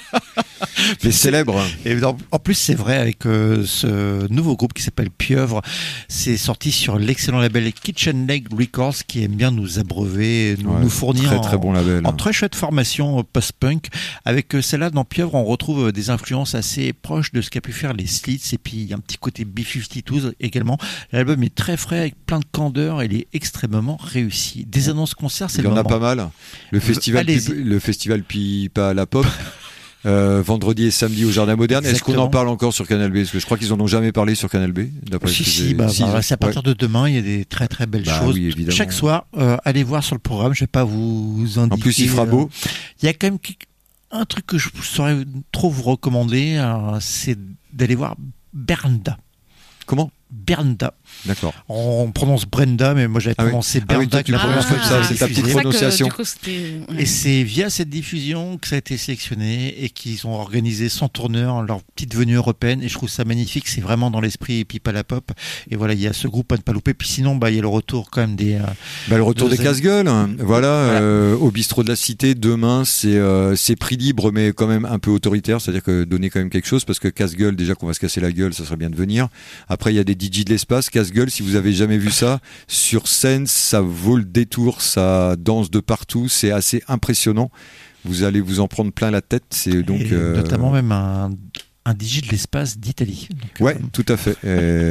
Les célèbres. Et en plus, c'est vrai, avec ce nouveau groupe qui s'appelle Pieuvre, c'est sorti sur l'excellent label Kitchen Leg Records, qui aime bien nous abreuver, nous fournir très bon label, en très chouette formation post-punk. Avec celle-là, dans Pieuvre, on retrouve des influences assez proches de ce qu'a pu faire les Slits, et puis il y a un petit côté B-52s également. L'album est très frais, avec plein de candeur, et il est extrêmement réussi. Des annonces concerts, c'est il le moment. Il y en a pas mal. Le festival Pipa à la Pop. Vendredi et samedi au Jardin Moderne. Exactement. Est-ce qu'on en parle encore sur Canal B? Parce que je crois qu'ils en ont jamais parlé sur Canal B. D'après c'est à partir de demain. Il y a des très très belles choses. Oui, chaque soir, allez voir sur le programme. Je vais pas vous indiquer. En plus, il fera beau. Il y a quand même un truc que je saurais trop vous recommander, c'est d'aller voir Bernda. Comment? Bernda. D'accord. On prononce Brenda, mais moi j'avais prononcé Bernda. Tu le prononces comme ça, c'est ta petite prononciation. Et c'est via cette diffusion que ça a été sélectionné et qu'ils ont organisé sans tourneur leur petite venue européenne. Et je trouve ça magnifique. C'est vraiment dans l'esprit Pipa la Pop. Et voilà, il y a ce groupe à ne pas louper. Puis sinon, il y a le retour quand même des. Le retour des casse-gueules. Voilà. Au bistrot de la Cité demain, c'est prix libre, mais quand même un peu autoritaire. C'est-à-dire que donner quand même quelque chose, parce que casse-gueule, déjà qu'on va se casser la gueule, ça serait bien de venir. Après, il y a des DJ de l'espace. Casse-gueule, si vous avez jamais vu ça, sur scène, ça vaut le détour, ça danse de partout, c'est assez impressionnant. Vous allez vous en prendre plein la tête. C'est donc notamment même un DJ de l'espace d'Italie. Donc, tout à fait.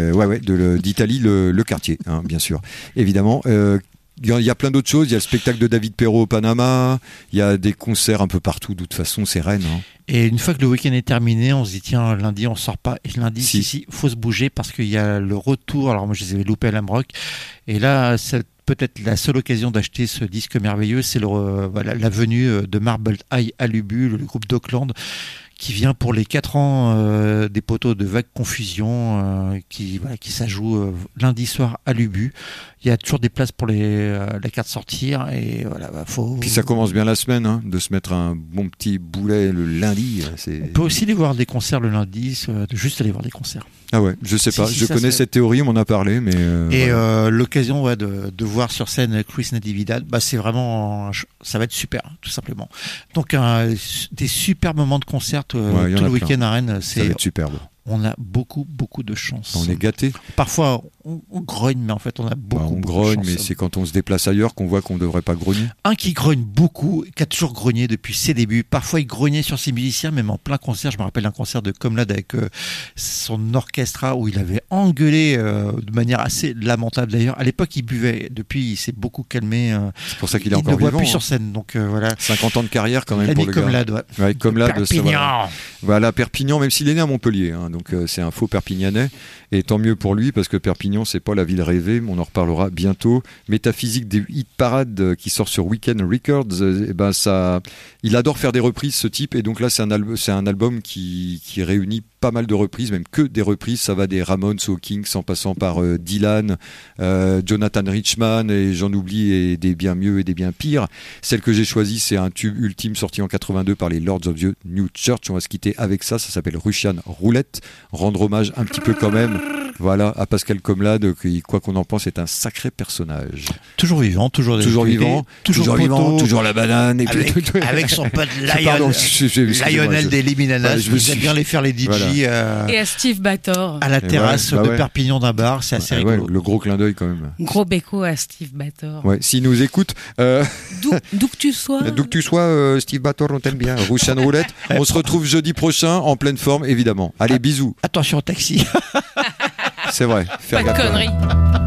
D'Italie, le quartier, hein, bien sûr. Évidemment. Il y a plein d'autres choses. Il y a le spectacle de David Perrault au Panama. Il y a des concerts un peu partout. De toute façon, c'est Rennes. Hein. Et une fois que le week-end est terminé, on se dit tiens, lundi on sort pas. Et lundi, si, faut se bouger parce qu'il y a le retour. Alors moi, je les avais loupés à l'Amrock. Et là, c'est peut-être la seule occasion d'acheter ce disque merveilleux. C'est la venue de Marble Eye Alubu, le groupe d'Auckland, qui vient pour les 4 ans des poteaux de Vague Confusion, qui ça joue lundi soir à Lubu. Il y a toujours des places pour la carte sortir et voilà, faut. Puis ça commence bien la semaine, hein, de se mettre un bon petit boulet le lundi. On peut aussi aller voir des concerts le lundi, juste aller voir des concerts. Ah ouais, je sais pas, je connais cette théorie, on m'en a parlé, mais. Et l'occasion de voir sur scène Chris Natividad, c'est vraiment, ça va être super, tout simplement. Donc des super moments de concert tout le week-end à Rennes, ça va être superbe. On a beaucoup de chance. On est gâtés. Parfois, on grogne, mais en fait, on a beaucoup on grogne, de chance. mais c'est quand on se déplace ailleurs qu'on voit qu'on ne devrait pas grogner. Un qui grogne beaucoup, qui a toujours grogné depuis ses débuts. Parfois, il grognait sur ses musiciens, même en plein concert. Je me rappelle un concert de Comlade avec son orchestra où il avait engueulé de manière assez lamentable. D'ailleurs, à l'époque, il buvait. Depuis, il s'est beaucoup calmé. C'est pour ça qu'il est encore vivant. Il ne boit plus sur scène. Donc voilà. 50 ans de carrière quand même pour le Comlade, gars. Ouais, Comlade, Perpignan. Voilà, Perpignan, même s'il est né à Montpellier. Hein, donc c'est un faux Perpignanais. Et tant mieux pour lui, parce que Perpignan, c'est pas la ville rêvée, mais on en reparlera bientôt. Métaphysique des hit parades qui sort sur Weekend Records, il adore faire des reprises, ce type, et donc là, c'est un album qui réunit pas mal de reprises, même que des reprises. Ça va des Ramones aux Kings, en passant par Dylan, Jonathan Richman, et j'en oublie, et des bien mieux et des bien pires. Celle que j'ai choisie, c'est un tube ultime sorti en 82 par les Lords of the New Church. On va se quitter avec ça s'appelle Russian Roulette. Rendre hommage un petit peu quand même, voilà, à Pascal Comlade, qui, quoi qu'on en pense, est un sacré personnage. Toujours vivant, toujours vivant, toujours la banane, et avec son pote Lionel des Liminanas. Je aime bien les faire les DJ. Voilà. Et à Steve Bator. À la terrasse de Perpignan d'un bar, c'est assez rigolo. Le gros clin d'œil quand même. Gros béco à Steve Bator. Ouais, s'il nous écoute. D'où que tu sois. D'où que tu sois, Steve Bator, on t'aime bien. Russian Roulette. On se retrouve jeudi prochain en pleine forme, évidemment. Allez, bisous. Attention au taxi. C'est vrai. Pas de conneries.